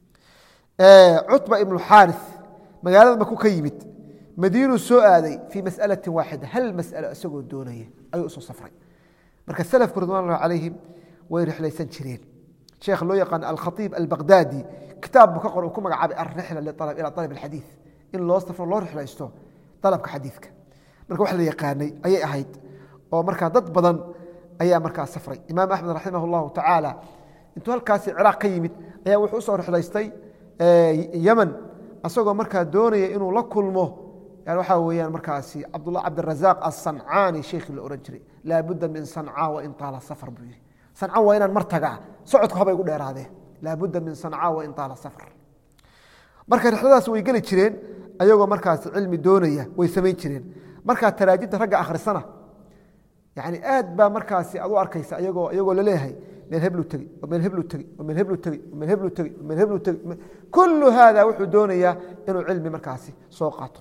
cutba ibnu xaaris magaalada maku ka yimid madiinuu soo aaday fii mas'alatin waaxida hal mas'alo isagoo doonaya ayuu usoo safray marka salafku ridwaanullah calayhim way rixlaysan jireen sheekh loo yaqaan alkhatiib albaqdaadi kitaab buu ka qor uu ku magacaabay alrixla ila talab alxadiid in loo safro loo rixlaysto dalabka xadiidka marka wax la yaqaanay ayay ahayd oo markaa dad badan ayaa markaa safray imaam axmed raximah allahu tacaala intuu halkaasi ciraaq ka yimid ayaa wuxuu usoo rixlaystay yemen asagoo markaa doonaya inuu la kulmo yani waxaa weeyaan markaasi cabdullah cabdirazaaq asancaani sheekhii la oran jiray laabudda min sancaa wain taala safar buu yidhi sanca waa inaan mar tagaa socodku habay gu dheeraadeen laabudda min sancaa wain taala safar marka rixladaas way geli jireen ayagoo markaasi cilmi doonaya way samayn jireen markaa taraajinta ragga akhrisana yani aad baa markaasi aad u arkaysa iyagoo laleeyahay meel heblu tegi meel heblu tegi meel heblu tegi meel heblu tegi meel heblu tegi kullu hada wuxuu doonayaa inuu cilmi markaasi soo qaato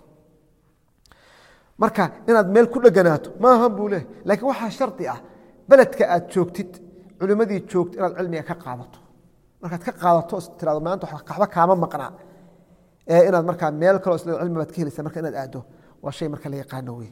marka inaad meel ku dhaganaato maahan buu leeyahay laakiin waxaa shardi ah beledka aad joogtid culimadii joogtid inaad cilmiga ka qaadato markaad ka qaadato tirado maanta waxba kaama maqnaa inaad markaa meel kaloo isla cilmi baad ka helaysa marka inaad aado waa shay marka la yaqaano wey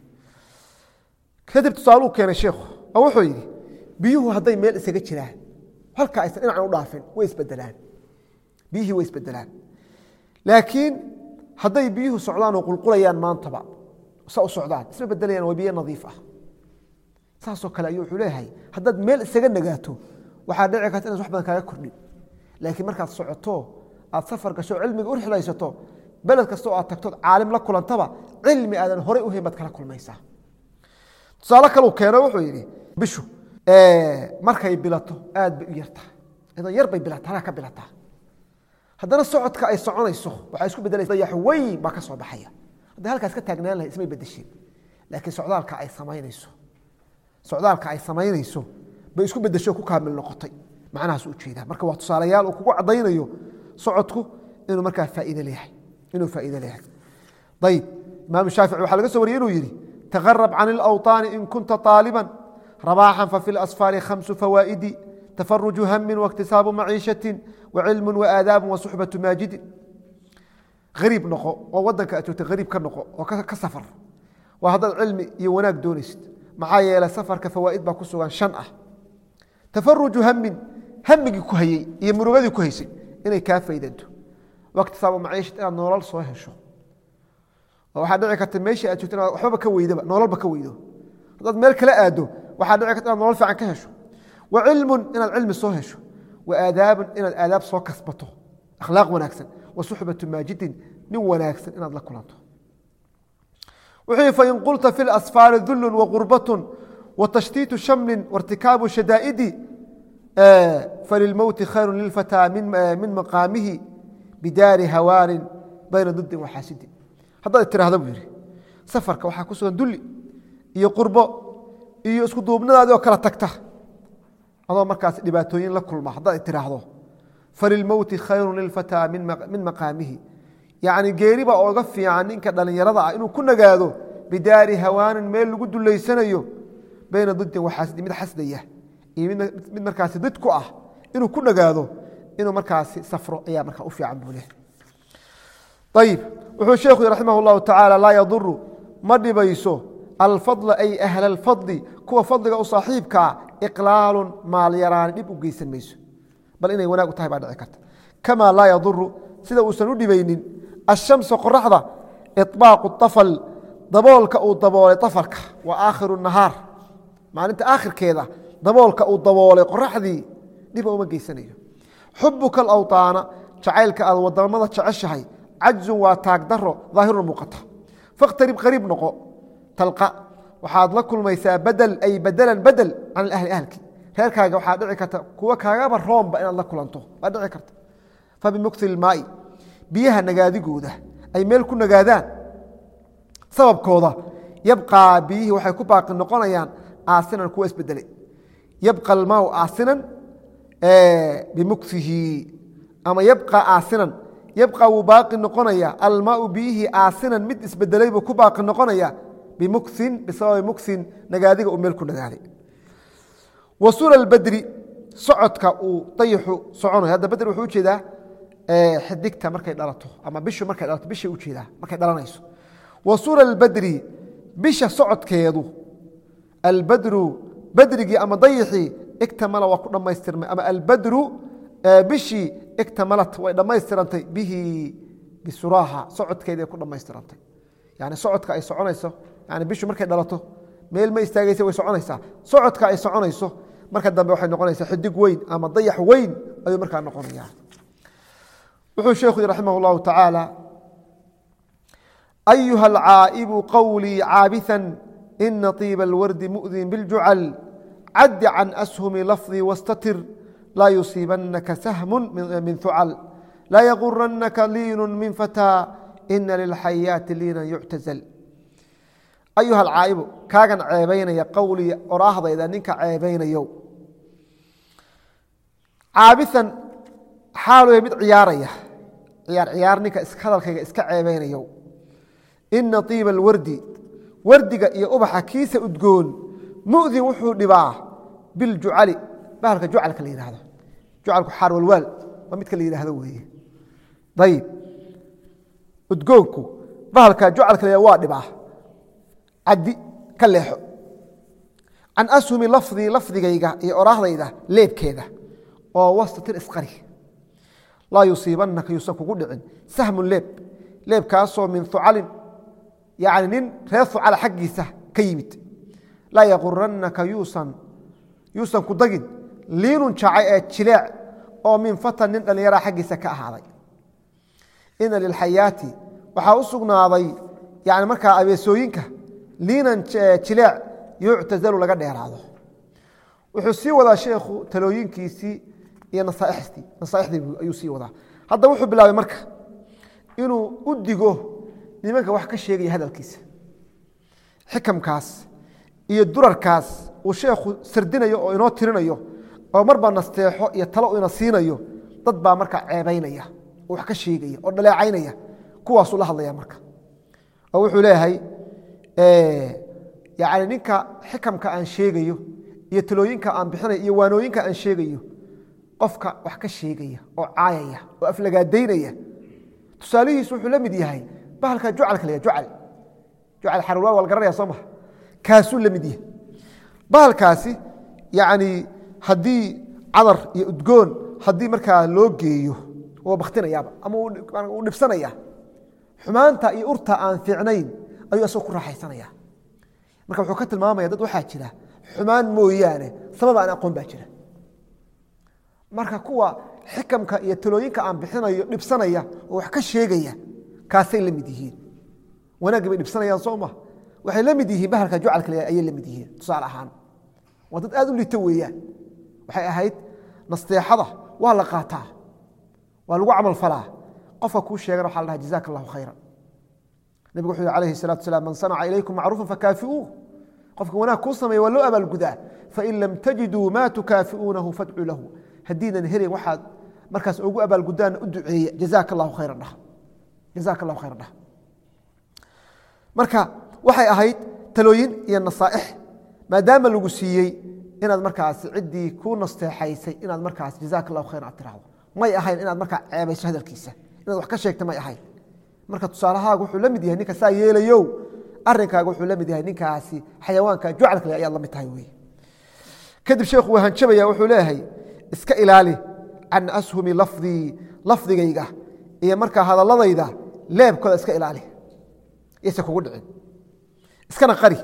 kadib tusaaluu keenay sheekhu oo wuxuu yidhi biyuhu hadday meel isaga jiraan halka aysan dhinacan u dhaafin way isbedelaan biyihii way isbedelaan laakiin hadday biyuhu socdaan oo qulqulayaan maantaba sa u socdaan isma bedelayaan waa biyo nadiif ah saasoo kale ayuu wuxuu leeyahay haddaad meel isaga nagaato waxaa dhici karta inaad wax badan kaaga kordhin laakiin markaad socoto aad safar gasho cilmiga u rixlaysato beled kasta oo aad tagtood caalim la kulantaba cilmi aadan horey u hayn baad kala kulmaysaa tusaale kale uu keeno wuxuu yidhi bishu markay bilato aad bay u yartaa idan yar bay bilataa ka bilataa haddana socodka ay soconayso waxay isku bedelaysaa dayax weyn baa ka soo baxaya haddii halkaas ka taagnaan lahayd ismay bedesheen laakiin socdaalka ay samaynayso bay isku bedesho ku kaamil noqotay macnahaas u jeedaa marka waa tusaalayaal uu kugu cadaynayo socodku inuu markaa faa'iido leeyahay ayib imaam shaafici waxaa laga soo wariyey inuu yidhi تغرب عن الأوطان إن كنت طالبا رباحا ففي الأسفار 5 فوائد تفرج هم واكتساب معيشة وعلم وآداب وصحبة ماجد غريب نقو وودنك أتوت غريب كنقو وكسفر وهذا العلم يوناك دونست معايا إلى سفر كفوائد باكسوغان شنعة تفرج همك كهي يمرغدي كهيسي إني كافة يددو واكتساب معيشة إن نورال صوهشو waxaa dhici karta meeshii aad joogtana waxba ka weydaba nololba ka weydo haddaad meel kala aado waxaa dhici karta inaad nolol fiican ka hesho wa cilmun inaad cilmi soo hesho wa aadaabun inaad aadaab soo kasbato akhlaaq wanaagsan wa suxbatu maajidin nin wanaagsan inaad la kulanto wuxuu fain qulta fi lasfaari dullun wa qurbatun wa tashtiitu shamlin wartikaabu shadaa'idi falilmowti khayru lilfataa min maqaamihi bidaari hawaanin bayna dudin wa xaasidin haddaad tiraahdo buu yidhi safarka waxaa ku sugan dulli iyo qurbo iyo isku duubnadaadii oo kala tagta adoo markaas dhibaatooyin la kulma haddaad tiraahdo falilmowti khayrun lilfataa min maqaamihi yacni geeri baa ooga fiican ninka dhallinyarada ah inuu ku nagaado bidaari hawaanin meel lagu dullaysanayo bayna didin waxaasidi mid xasdaya iyo mid markaasi did ku ah inuu ku nagaado inuu markaasi safro ayaa markaa u fiican buu leh ayib wuxuu sheekhu raximah اllahu tacaala laa yaduru ma dhibayso alfadla ay ahla alfadli kuwa fadliga u saaxiibkaa iqlaalun maalyaraani dhib u geysan mayso bal inay wanaag u tahay baa dhici karta kamaa laa yaduru sida uusan u dhibaynin ashamsa qoraxda iطbaaqu طafal daboolka uu daboolay طafalka waa aakhiru nahaar maalinta aakhirkeeda daboolka uu daboolay qoraxdii dhiba uma geysanayo xubuka alawطaana jacaylka aad wadamada jeceshahay cajzun waa taag daro daahirun muuqata fakhtarib qariib noqo talqa waxaad la kulmaysaa badel ay badelan badel can ahli ahlki reerkaaga waxaa dhici karta kuwa kaagaba roomba inaad la kulanto waa dhici karta fabimukti ilmaai biyaha nagaadigooda ay meel ku nagaadaan sababkooda yabqaa biyihii waxay ku baaqi noqonayaan aasinan kuwa isbedelay yabqa almaau aasinan bimuktihi ama yabqa aasinan yabqa wuu baaqi noqonaya almaau biyihii aasinan mid isbedelay buu ku baaqi noqonaya bimuksin bisababi muksin nagaadiga uu meel ku nagaaday wasula albadri socodka uu dayixu soconayo hadda badri wuxuu ujeedaa xidigta markay dhalato ama bishu markay dhalato bishay ujeedaa markay dhalanayso wasula albadri bisha socodkeedu albadru badrigii ama dayixii iktamala waa ku dhammaystirmay ama albadru bishii iktamalat way dhammaystirantay bihi bisuraaha socodkeedii ku dhammaystirantay yani socodka ay soconayso yani bishu markay dhalato meel ma istaagaysa way soconaysaa socodka ay soconayso marka dambe waxay noqonaysaa xidig weyn ama dayax weyn ayuu markaa noqonaya wuxuu sheekhu raximah اllahu tacaala ayuha alcaa'ibu qawlii caabiثan ina طiiba alwardi mu'din biاljucal caddi can ashumi lafdii wastatir laa yusiibanaka sahmu min hucal laa yaguranaka liinu min fataa ina lilxayaati liinan yuctazal ayuha alcaa'ibu kaagan ceebaynaya qowlii oraahdayda ninka ceebaynayo caabian xaaluya mid ciyaaraya ciyaar ninka hadalkayga iska ceebaynayo ina طiiba alwardi wardiga iyo ubaxa kiisa udgoon mudin wuxuu dhibaa biljucali bahalka jucalka la yihahdo jucalku xaar walwaal waa midka la yidhaahdo weeye ayib udgoonku bahalka jucalka la waa dhibaa caddi ka leexo can ashumi lafdii lafdigayga iyo oraahdayda leebkeeda oo wastatir isqari laa yusiibanaka yuusan kugu dhicin sahmun leebkaasoo min hucalin yani nin reer hucala xaggiisa ka yimid laa yaguranaka yuusan ku dagin liinun jacay ee jileec oo min fatan nin dhallinyara xaggiisa ka ahaaday ina lilxayaati waxaa u sugnaaday yani markaa abeesooyinka liinan jileec yuctazalu laga dheeraado. wuxuu sii wadaa sheekhu talooyinkiisii iyo nasaaixdii ayuu sii wadaa. hadda wuxuu bilaabay marka inuu u digo nimanka wax ka sheegaya hadalkiisa. xikamkaas iyo durarkaas uu sheekhu sardinayo oo inoo tirinayo oo marba nasteexo iyo talo ina siinayo, dad baa marka ceebaynaya oo wax ka sheegaya oo dhaleecaynaya, kuwaasuu la hadlaya marka. oo wuxuu leeyahay yani ninka xikamka aan sheegayo iyo talooyinka aan bixinayo iyo waanooyinka aan sheegayo, qofka wax ka sheegaya oo caayaya oo aflagaadaynaya, tusaalihiisu wuxuu la mid yahay bahalka jucalka la jucal xarwaa waa la garanaya soo maha, kaasuu la mid yahay. bahalkaasi yani haddii cadar iyo udgoon haddii markaa loo geeyo oo baktinayaaba ama uu dhibsanaya, xumaanta iyo urta aan fiicnayn ayuu asagoo ku raaxaysanaya. marka wuxuu ka tilmaamaya dad waxaa jira xumaan mooyaane sabab aan aqoon baa jira. marka kuwa xikamka iyo talooyinka aan bixinayo dhibsanaya oo wax ka sheegaya, kaasay la mid yihiin. wanaagga bay dhibsanayaan soo ma, waxay la mid yihiin bahalka jucalka ayay la mid yihiin. tusaale ahaan waa dad aad u liita weeyaan. waxay ahayd nasteexada waa la qaataa, waa lagu camal falaa. qofka kuu sheegana waxa la dhaha jazaaka allahu khayran. nabigu wuxuu yihi calayhi salaatu wasalaam, man sanaca ilaykum macruufan fakaafi'uuh. qofka wanaag kuu sameeya waa loo abaalgudaa. fain lam tajiduu maa tukaafi'uunahu fadcuu lahu. haddiinan helin waxaad markaas ugu abaalgudaana u duceeya, jazaaka allahu khayran dhaha, jazaaka allahu khayran dhaha. marka waxay ahayd talooyin iyo nasaaix, maadaama lagu siiyey inaad markaas ciddii kuu nasteexaysay inaad markaas jazaaka allahu khayran aad tiraahdo. may ahayn inaad markaa ceebayso hadalkiisa, inaad wax ka sheegta may ahayn. marka tusaalahaaga wuxuu la mid yahay ninka saa yeelayow, arrinkaaga wuxuu la mid yahay ninkaasi xayawaanka jucalka le ayaad la mid tahay wey. kadib sheekhu waa hanjabaya, wuxuu leeyahay iska ilaali can ashumi lafdii, lafdigayga iyo markaa hadaladayda leebkooda iska ilaali, yaysan kugu dhicin. iskana qari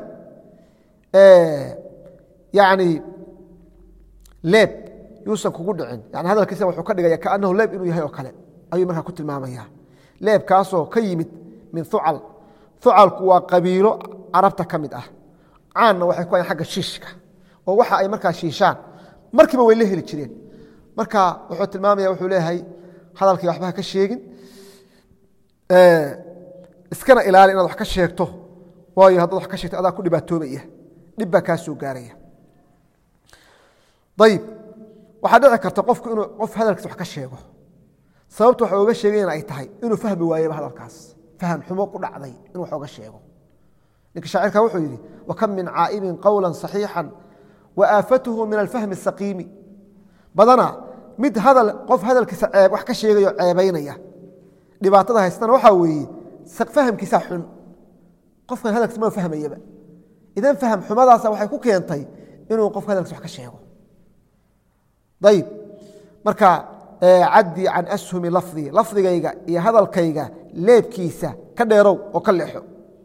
yani leeb yuusan kugu dhicin. yani hadalkiisa wuxuu ka dhigaya kaanahu leeb inuu yahay oo kale ayuu markaa ku tilmaamaya. leebkaasoo ka yimid min hucal. hucalku waa qabiilo carabta ka mid ah, caanna waxay ku hayan agga shiishka, oo waxa ay markaa shiishaan markiiba way la heli jireen. marka wuxuu tilmaamaya, wuxuu leeyahay hadalkii waxba ha ka sheegin, iskana ilaali inaad wax ka sheegto, waayo haddaad wax ka sheegto adaa ku dhibaatoobaya, dhib baa kaa soo gaaraya. ayib waxaa dhici karta qofku inuu qof hadalkiisa wax ka sheego, sababta wax ooga sheegayna ay tahay inuu fahmi waayeba hadalkaas, faham xumo ku dhacday inuu wax ooga sheego. ninka shaacirka wuxuu yidhi, wakam min caa'ibin qowla صaxiixan waaafatuhu min alfahmi الsaqiimi. badana mid qof hadalkiisa wax ka sheegayo ceebaynaya, dhibaatada haystana waxaa weeye fahamkiisa xun. qofkan hadalkiisa ma fahmayaba, idan faham xumadaasa waxay ku keentay inuu qofka hadalkiisa wax ka sheego. ayib marka caddi can ashumi lafdii, lafdigayga iyo hadalkayga leebkiisa ka dheerow oo ka leexo.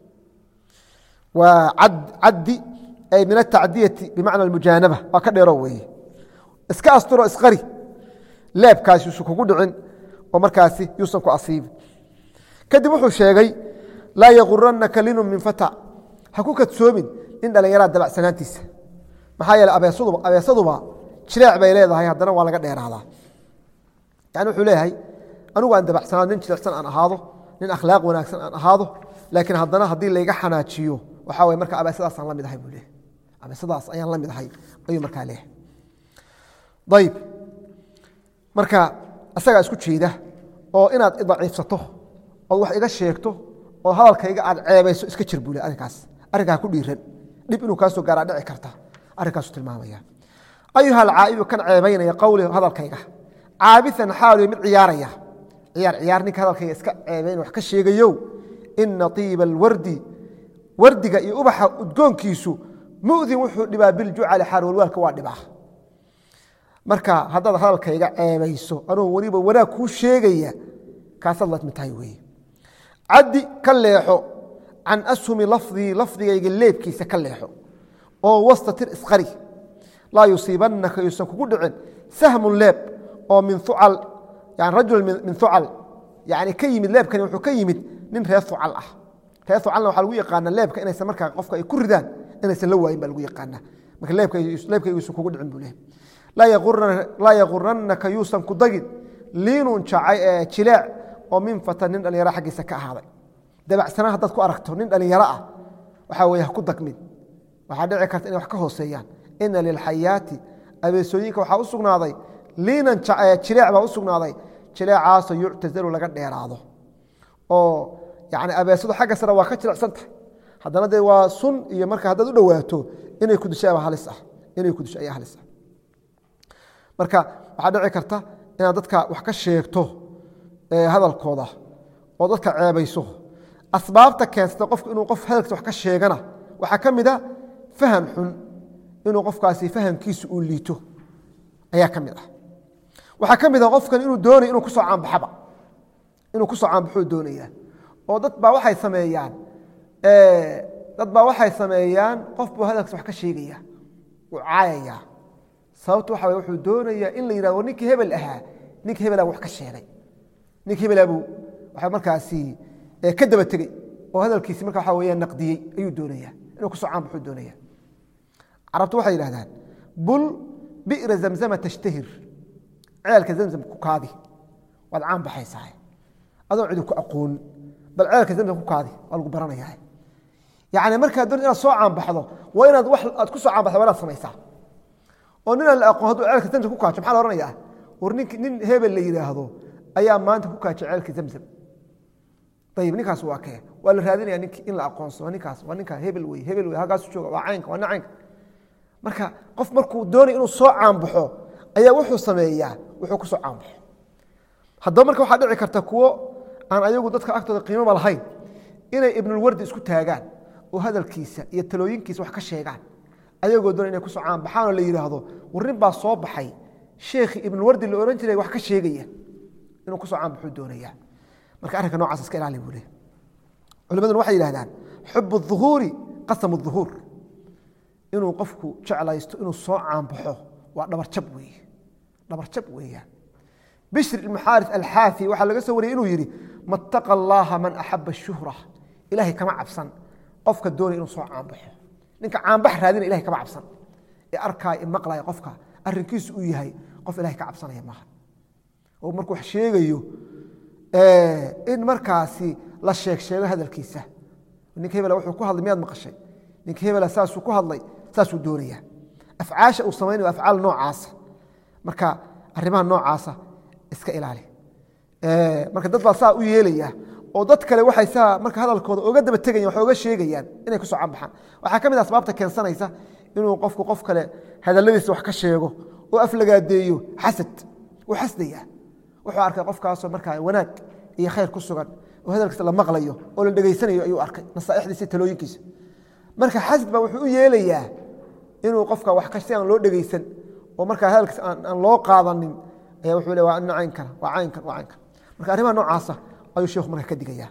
waa caddi ay min atacdiyati bimacna mujaanaba, waa ka dheerow weeye. iska asturo isqari, leebkaasi yuusan kugu dhicin oo markaasi yuusan ku asiibin. kadib wuxuu sheegay laa yaguranaka linun min fata, ha ku kadsoomin nin dhallinyaraa dabacsanaantiisa. maxaa yeele abeesaduba jileec bay leedahay, haddana waa laga dheeraadaa. yani wuxuu leeyahay anigu aan dabacsanaado, nin jilecsan aan ahaado, nin akhlaaq wanaagsan aan ahaado, laakiin haddana haddii layga xanaajiyo waxaa waye marka abeesadaasaan la mid ahay buu leeyahy, abeesadaas ayaan la mid ahay ayuu markaa leeyahay. ayib marka asagaa isku jeeda oo inaad idaciifsato ood wax iga sheegto oo hadalkayga aad ceebayso iska jir buu le. arrinkaa ku dhiiran, dhib inuu kaa soo gaaraa dhici karta, arrinkaasu tilmaamaya. ayuha alcaa'ibu kan ceebaynaya qowli hadalkayga, caabian xaaliyo mid ciyaaraya, ciyaar ninka hadalkayga iska ceebayn wax ka sheegayow, ina iiba alwardi, wardiga iyo ubaxa udgoonkiisu mudin wuxuu dhibaa biljucali xaal walwaalka waa dhibaa. marka haddaad hadalkayga ceebayso anuu weliba wanaag kuu sheegaya, kaasaad la mid tahay weye. caddi ka leexo can ashumi lafdii, lafdigayga leebkiisa ka leexo oo wastatir isqari. laa yusiibanaka yuusan kugu dhicin sahmun leeb oo min ucal, yani rajul min ucal, yani ka yimid leebkani wuxuu ka yimid nin reer fucal ah reer fucalna waxaa lagu yaqaana leebka inaysan markaa qofka ay ku ridaan inaysan la waayin baa lagu yaqaana marka leebkaygiisu kugu dhicin buu leeyahay laa yaquranaka yuusan ku dagin liinun jileec oo min fatan nin dhalinyaro xaggiisa ka ahaaday dabacsana haddaad ku aragto nin dhalinyaro ah waxaa weeye ha ku dagmin waxaa dhici karta inay wax ka hooseeyaan ina lilxayaati abeesooyinka waxaa u sugnaaday liinan jileec baa u sugnaaday jileecaasoo yuctazalu laga dheeraado oo yani abeesadu xagga sare waa ka jilicsan tahay haddana dee waa sun iyo marka haddaad u dhowaato inay ku disho halis ah inay ku disho ayaa halis ah marka waxaa dhici karta inaad dadka wax ka sheegto hadalkooda oo dadka ceebayso asbaabta keensata qofku inuu qof hadalkiisa wax ka sheegana waxaa ka mid a faham xun inuu qofkaasi fahamkiisu uu liito ayaa ka mid ah waxaa ka mid ah qofkan inuu doonayo inuu kusoo caanbaxaba inuu kusoo caanbaxuu doonaya oo dad baa waxay sameeyaan qof buu hadalkiisa wax ka sheegaya uu caayaya sababtu waxa way wuxuu doonayaa in la yidhahdo ninkii hebel ahaa ninkii hebelaa wax ka sheegay ninkii hebelaa buu waxa markaasi ka daba tegey oo hadalkiisi marka waxa weeyaan naqdiyey ayuu doonaya inuu kusoo caanbaxuu doonaya carabtu waxay yidhahdaan bul bi'ra zamzama tashtahir ceelka zamzam ku kaadi waad caan baxaysaa adoo cidi ku aqoon bal ceelka zamzam ku kaadi waa lagu baranayaa yani markaad doonto inaad soo caanbaxdo waa inaad wax aad ku soo caanbaxdo waa inaad samaysaa oo nin aan la aqoon hadduu ceelka zamzam ku kaajo maxaa la odhanayaa war nin hebel la yidhaahdo ayaa maanta ku kaaja ceelka zamzam ayib ninkaas waa kee waa la raadinaya in la aqoonsado ninkaas waa ninka hebel wey halkaasu jooga waa caynka waa caynka marka qof markuu doonay inuu soo caanbaxo ayaa wuxuu sameeyaa wuxuu ku soo caanbaxo haddaba marka waxaa dhici karta kuwo aan ayagu dadka agtooda qiimoba lahayn inay ibnulwardi isku taagaan oo hadalkiisa iyo talooyinkiisa wax ka sheegaan ayagoo doonay inay kusoo caanbaxaan oo la yidhaahdo war nin baa soo baxay sheekhi ibnulwardi la ohan jiray wax ka sheegaya inuu kusoo caanbaxuu doonaya marka arrinka noocaas iska ilaali buu leeyahay culimaduna waxay yidhahdaan xubu الظuhuuri qasamu الظuhuur inuu qofku jeclaysto inuu soo caanbaxo waa dhabarjab weeye dhabarjab weeyaan bishr ibn xaaris alxaafi waxaa laga soo wariyey inuu yidhi mattaqa allaha man axaba الshuhra ilahay kama cabsan qofka doonaya inuu soo caanbaxo ninka caanbax raadina ilahay kama cabsan ee arkaaya ee maqlaya qofka arrinkiisu uu yahay qof ilahay ka cabsanaya maaha oo markuu wax sheegayo in markaasi la sheego hadalkiisa ninka hebel wuxuu ku hadlay miyaad maqashay ninka hebel saasuu ku hadlay saasuu doonaya afcaasha uu samaynayo afcaal noocaasa marka arrimaha noocaasa iska ilaali marka dad baa saa u yeelaya oo dad kale waxay saa marka hadalkooda oga daba tegayaan wax oga sheegayaan inay ku soo caanbaxaan waxaa ka mid ah asbaabta keensanaysa inuu qofku qof kale hadalladiisa wax ka sheego oo aflagaadeeyo xasad uu xasdaya wuxuu arkay qofkaasoo markaa wanaag iyo khayr ku sugan oo hadalkiisa la maqlayo oo la dhegaysanayo ayuu arkay nasaaixdiisa talooyinkiisa marka xasad baa wuxuu u yeelayaa inuu qofka wax ka si aan loo dhegaysan oo markaa hadalkiisa aan loo qaadanin ayaa wuxuu leeyahay waa caynkan waa caynkan waa caynkan marka arrimaha noocaasa ayuu sheekhu marka ka digayaa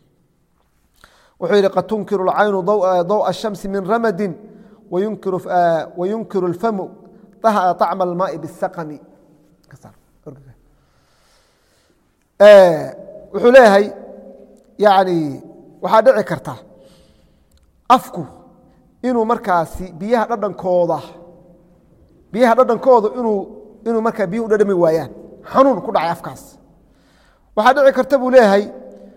wuxuu yidhi qad tunkiru alcaynu daw'a ashamsi min ramadin wayunkiru alfamu طacma almaai bisaqami wuxuu leeyahay yani waxaa dhici karta afku inuu markaasi biyaha dhadhankooda inuu markaa biyuhu dhadhami waayaan xanuun ku dhacay afkaas waxaa dhici karta buu leeyahay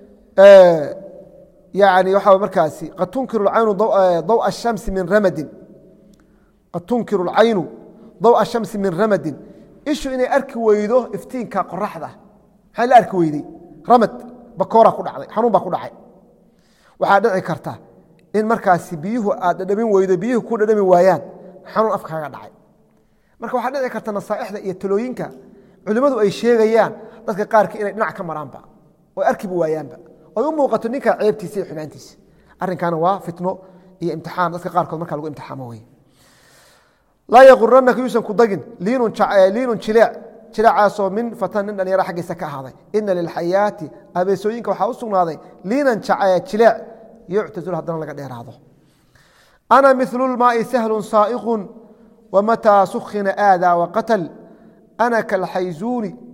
yani waxaa markaasi qad tunkiru alcaynu daw'a ashamsi min ramadin qad tunkiru alcaynu daw'a ashamsi min ramadin ishu inay arki weydo iftiinka qoraxda maxay la arki weydey ramad bakoora ku dhacday xanuun baa ku dhacay waxaa dhici karta in markaasi biyuhu aad dhadhamin weydo biyuhu ku dhadhami waayaan xanuun afkaaga dhacay marka waxaa dhici karta nasaaixda iyo talooyinka culimmadu ay sheegayaan dadka qaarkii inay dhinac ka maraanba oo arkiba waayaanba oy u muuqato ninka ceebtiisa iyo xumaantiisa arrinkaana waa fitno iyo imtixaan dadka qaarkood marka lagu imtixaamo weye laa yaquranaka yuusan ku dagin liinun jileecaasoo min fatan nin dhalinyaro xaggiisa ka ahaaday ina lilxayaati abeesooyinka waxaa u sugnaaday liinan jileec yuctazul haddana laga dheeraado ana milu lmaai sahlun saa'iqun wamataa sukhina aadaa waqatal ana kalxayzuuni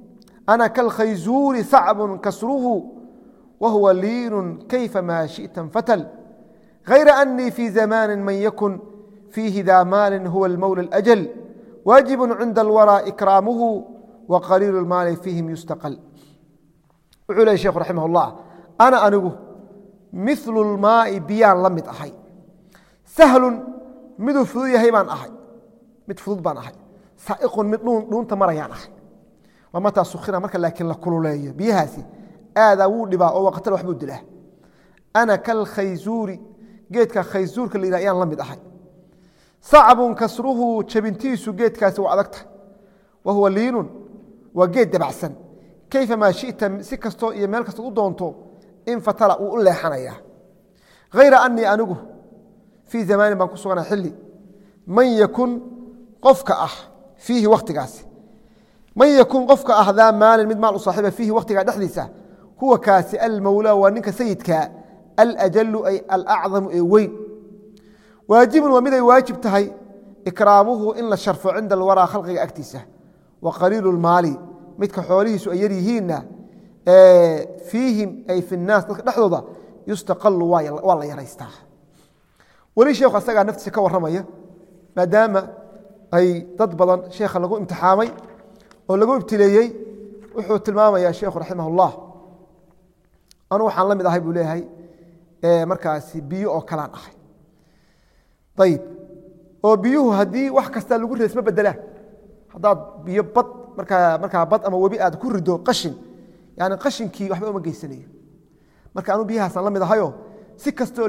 أنا كالخيزور ثعب كسره وهو لين كيفما شئت انفتل غير أني في زمان من يكن فيه ذا مال هو المولى الأجل واجب عند الورى إكرامه وقليل المال فيهم يستقل. وعلى الشيخ رحمه الله أنا أنه مثل الماء بيان لمد أحي سهل مد فضود يهيبان أحي مد فضود بان أحي سائق مد نون تمريان أحي ومتى سخنا مركا لكن لكلوليه بيهاسي هذا ودبا او قتل وحبود له انا كالخيزور جيدك خيزور كلي رايان لمد احي صعب كسره جبنتيسو جيدكاس وادغت وهو لين وجيد دبعسن كيف ما شئت سكستو iyo meel kasto u doonto in fatala uu leexanaya غير اني انغو في زمان بان كسوغنا xilli man yakun qofka ah fihi waqtigaas من يكون قفك أهذا مال من مال صاحبه فيه وقت قاعد حديثه هو كاس المولى ونك سيدك الأجل أي الأعظم أي وين واجب ومذا واجب تهي إكرامه إن الشرف عند الورى خلق أكتسه وقليل المال متك حواليه سؤيريهن فيهم أي في الناس نحضر يستقل والله يريستاه ولي شيخ أستقع نفسه كورمية ما دام أي تضبطا شيخ لقوا امتحامي oo lagu ibtileeyay wuxuu tilmaamayaa sheekhu rahimahullah anu waxaan la mid ahay buu leeyahay markaasi biyo oo kala ahay tayib oo biyuhu hadii wax kasta lagu reesma bedelaan hadaad biyo bad marka bad ama wabi aad ku rido qashin yaani qashinkii waxba uma geysanayo marka anu biyahaas la mid ahayo si kasto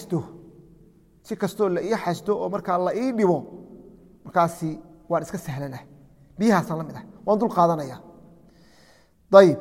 la ii xasto oo marka la ii dhibo markaasi waan iska sahlanahay بيها سلامده وندل قادنيا طيب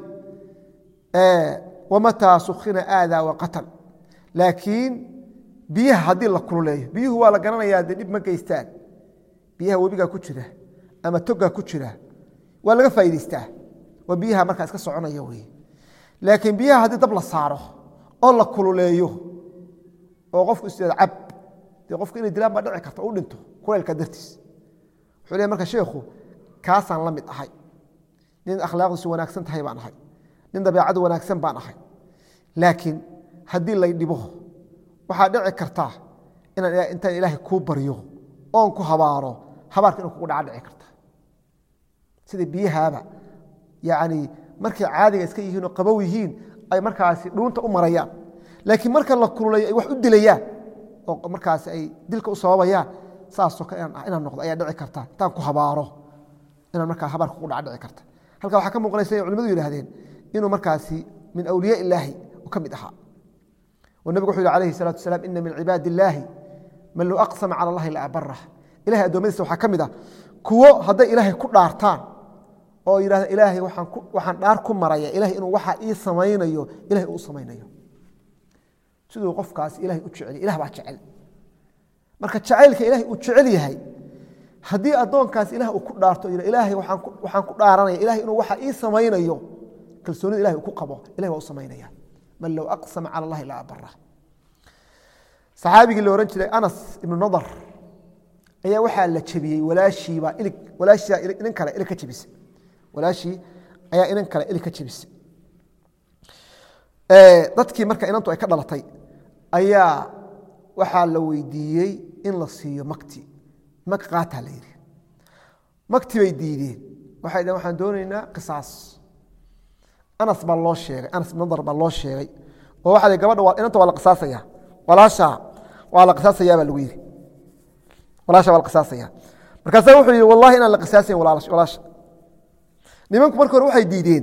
ومتى سخن آذى وقتل لكن بيها هدي الله كليه بيه هو لا غرانيا دib ma geystaan biyaha wabiga ku jira ama toga ku jira waa laga faa'iideystaa wabiyaha marka iska soconaya way laakiin biyaha hadii dab la saaro oo la kululeeyo oo qofku isticab qofku inay dilaan ba dhici karto oo dhinto kuleelka dartiis wuxuu leeyahay marka sheekhu كاسان لمد أحي نين أخلاق سو وناكسن تهي بان أحي نين دبيعة وناكسن بان أحي لكن هدي الله يدبوه waxaa dhici karta in inta Ilaahay ku bariyo oo ku habaaro habaarka inuu ku dhaca dhici karta sida biyaha yaani markay caadiga iska yihiin oo qabow yihiin ay markaasi dhuunta u marayaan laakiin marka la kululay ay wax u dilayaan oo markaasi ay dilka u sababayaan saasoo ka inaan noqdo ayaa dhici karta taan ku habaaro inaan markaa habaarka ku dhaca dhici karta halka waxa ka muuqanaysa culimadu yiraahdeen inuu markaasi min awliya Ilaahi oo kamid ahaa والنبي صلى الله عليه الصلاة والسلام إن من عباد الله من لو أقسم على الله لا أبره إلهي أدوميس وحا كمدا كو هدا إلهي كو دارتان أو إلهي وحان داركم مريا إلهي إنه وحا إي سمينيو إلهي أو سمينيو سيدو قفكاس إلهي أتشعلي إله بaa jecel marka jacaylka إلهي u jecel yahay hadii adoonkaas إله uu ku dhaarto إلهي waxaan ku dhaaranaya إلهي inuu waxa ii samaynayo kalsoonida إلهي ku qabo إلهي waa u samaynaya من لو أقسم على الله لا أبره صحابي اللي ورنت أنس بن نضر أي وحى لا تشبيه ولا شيء ولا شيء إنكر إلك تشبيس ولا شيء أي إنكر إلك تشبيس dadkii marka inantu ay ka dhalatay ayaa waxa la weydiiyay in la siiyo mag qaata la yiri magti bay diideen waxay dhahan waxaan doonaynaa qisaas أنس بالله شيء أنس نظر بالله شيء وواحد يقبض أنت ولا قصاصية ولا شاء ولا قصاصية بالوير ولا شاء ولا قصاصية مركز روحي والله أنا القصاصية ولا شاء نمك مركز روحي ديدين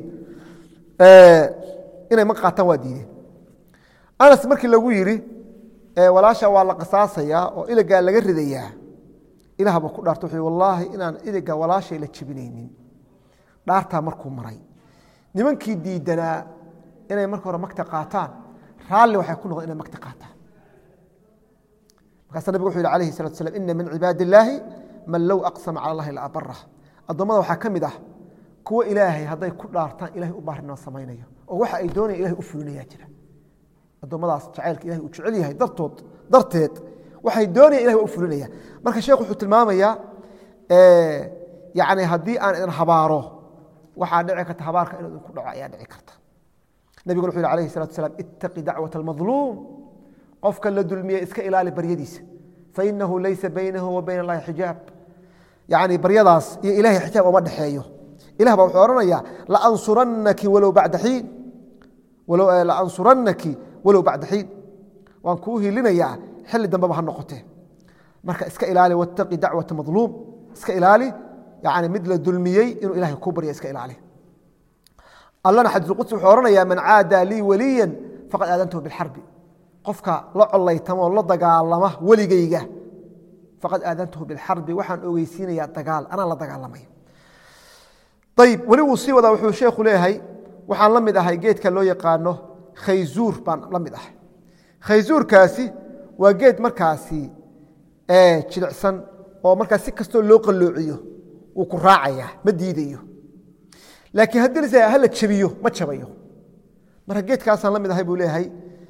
إنا مقعة وديدين أنس مركز لويري ولا شاء ولا قصاصية وإلى قال لقرر ذيها إلى هذا بقول دارتوحي والله إنا إلى قال ولا شيء لتشبنين دارتها مركز مري nimankii diidanaa inay marka hore magta qaataan raalli waxay ku noqdeen inay magta qaataan markaas nabigu wuxuu yiri calayhi salaatu wasalaam inna min cibaadillaahi man law aqsama cala allahi la abarra adoomada waxaa ka mid ah kuwa ilaahay hadday ku dhaartaan ilaahay u baarinoo samaynayo oo waxa ay doonayaan ilaahay u fulinayaa jira adoomadaas jacaylka ilaahay u jecel yahay darteed waxay doonayaan ilaahay u fulinaya marka sheekhu wuxuu tilmaamayaa yaani haddii aan idin habaaro waxaa dhici karta habaarka inuu idinku dhaco ayaa dhici karta nabiguna wuxuu yihi alayhi salatu wasalaam ittaqi dacwata almadluum qofka la dulmiye iska ilaali baryadiisa fainahu laysa baynahu wa bayna allahi xijaab yani baryadaas iyo ilahay xijaab uma dhexeeyo ilah baa wuxuu odhanayaa laansurannaki walow bacda xiin laansurannaki walow bacda xiin waan kuu hilinayaa xilli dambeba ha noqotee marka iska ilaali wattaqi dacwata madluum iska ilaali yani mid la dulmiyey inuu ilahay kuu barya iska ilaali allana xadiisulqudsi wuxuu odhanayaa man caadaa lii waliyan faqad aadantahu bilxarbi qofka la collaytama oo la dagaalama weligayga faqad aadantahu bilxarbi waxaan ogeysiinayaa dagaal anaan la dagaalamay ayib weli wuu sii wadaa wuxuu sheekhu leeyahay waxaan la mid ahay geedka loo yaqaano khayzuur baan la mid ahay khayzuurkaasi waa geed markaasi jilicsan oo markaas si kastoo loo qalloociyo wuu ku raacayaa ma diidayo laakiin haddii la hala jabiyo ma jabayo marka geedkaasaan la mid ahay buu leeyahay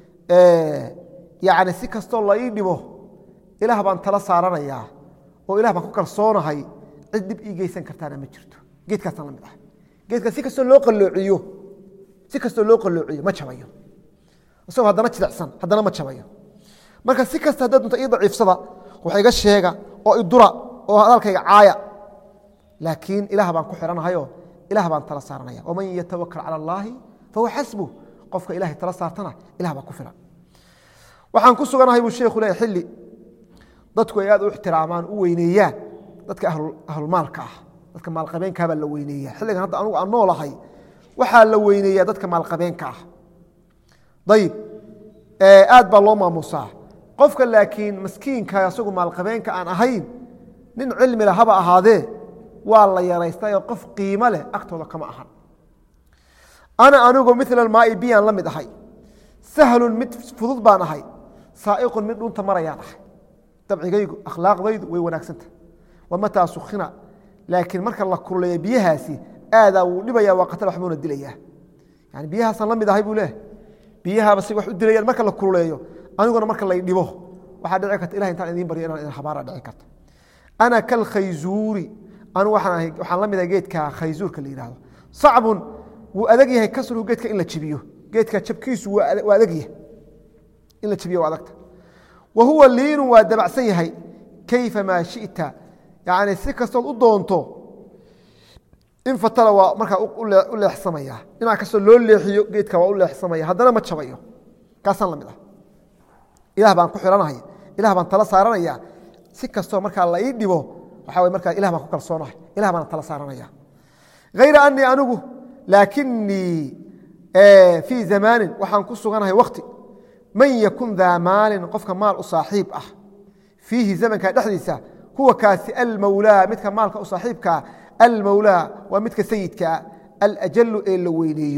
yani si kastoo la ii dhibo ilaah baan tala saaranayaa oo ilah baan ku kalsoonahay cid dhib ii geysan kartaana ma jirto geedkaasaan la mid ahay geedkaas si kastoo loo qalloociyo ma jabayo isagoo haddana jilicsan haddana ma jabayo marka si kasta haddaad dunta ii daciifsada wax iga sheega oo idura oo hadalkayga caaya laakiin ilaah baan ku xidhanahayoo ilah baan tala saaranaya waman yatawakal cala allaahi fahuwa xasbuh qofka ilahay tala saartana ilah baa ku filan waxaan ku suganahay buu sheekhu leeyahy xilli dadku ay aad u ixtiraamaan u weyneeyaan dadka ahlulmaalka ah dadka maalqabeenkaabaa la weyneeya xilligan hadda anugu aan noolahay waxaa la weyneeyaa dadka maalqabeenka ah ayib aad baa loo maamuusaa qofka laakiin maskiinka asagu maalqabeenka aan ahayn nin cilmi leh haba ahaadee waa la yaraystayoo qof qiimo leh agtooda kama ahan ana anigu mila almaai biyaan la mid ahay sahlun mid fudud baan ahay saa'iqun mid dhunta marayaan ahay dabcigaygu akhlaaqdaydu way wanaagsanta wamataa sukhina laakiin marka la kululeeya biyahaasi aadaa wuu dhibaya waa qatar waxbuuna dilayaa yani biyahaasaan la mid ahay buu leehay biyahaaba si wax u dilayaan marka la kululeeyo aniguna marka lay dhibo waxaa dhici karta ilahay intaan idiin baryo inaan idin habaara dhici karta ana kalkhayzuuri anu waxaan la mid ahay geedka khayzuurka la yihahdo sacbun wuu adag yahay kasruhu geedka in la jibiyo geedka jabkiisu waa adag yahay in la jibiyo waa adagta wa huwa liinu waa dabacsan yahay kayfa maa shita yani si kastood u doonto in fatala waa markaa u leexsamaya dhinac kastoo loo leexiyo geedka waa u leexsamaya haddana ma jabayo kaasaan la mid ah ilah baan ku xidhanahay ilah baan tala saaranaya si kastoo markaa la ii dhibo waxaa way markaa ilah baan ku kalsoonahay ilah baan tala saaranaya hayra anii anigu laakinii fii zamaanin waxaan ku suganahay wakti man yakun daa maalin qofka maal u saaxiib ah fiihi zamanka dhexdiisa huwa kaasi almawlaa midka maalka u saaxiibkaa almawlaa waa midka sayidkaa alajalu ee la weyneeyo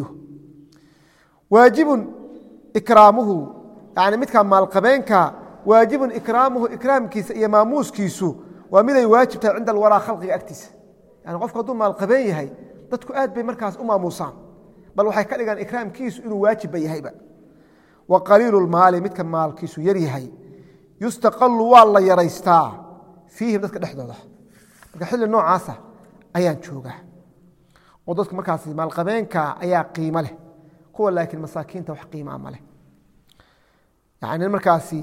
waajibun ikraamuhu yani midka maalqabeenka waajibun ikraamuhu ikraamkiisa iyo maamuuskiisu waa miday waajib tahay cinda alwaraa khalqiga agtiisa yani qofku hadduu maalqabeen yahay dadku aad bay markaas u maamuusaan bal waxay ka dhigaan ikraamkiisu inuu waajibba yahayba wa qaliilu lmaali midka maalkiisu yar yahay yustaqalu waa la yaraystaa fiihim dadka dhexdooda marka xilli noocaasa ayaan joogaa oo dadku markaas maalqabeenka ayaa qiimo leh kuwa laakiin masaakiinta wax qiimaa ma leh yani markaasi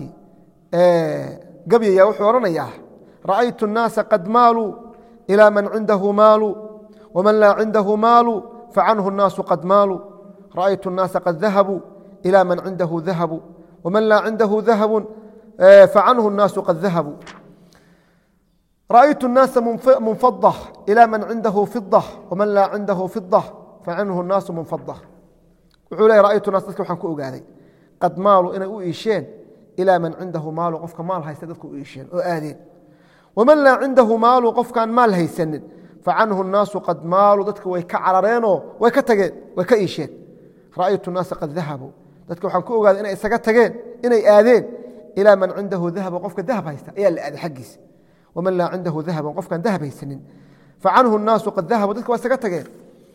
gabyaya wuxuu odhanayaa ra'aytu الnaasa qad maaluu ilى man cindahu maalu wman laa cindahu maalu facanhu الnaasu qad maaluu ra'aytu الnaasa qad dahabuu ilى man cindahu dahabu wman laa cindahu dahabu facanhu الnaasu qad dahabuu ra'aytu الnaasa munfadة ilى man cindahu fiضة wman laa cindahu fiضة facanhu الnaasu munfadة wuxuu leey ra'aytu naas dadka waxaan ku ogaaday qad maalu inay u iisheen ilaa man cindahu maalu qofka maal haysta dadku u iisheen oo aadeen waman laa cindahu maalu qofkaan maal haysanin facanhu الnaasu qad maalu dadka way ka carareenoo way ka tageen way ka iisheen ra'aytu الnaasa qad dahabuu dadka waxaan ku ogaaday inay isaga tageen inay aadeen ilaa man cindahu dahabu qofka dahab haysta ayaa la aaday xaggiisa waman laa cindahu dahabu qofkaan dahab haysanin facanhu الnaasu qad dahabu dadka waa isaga tageen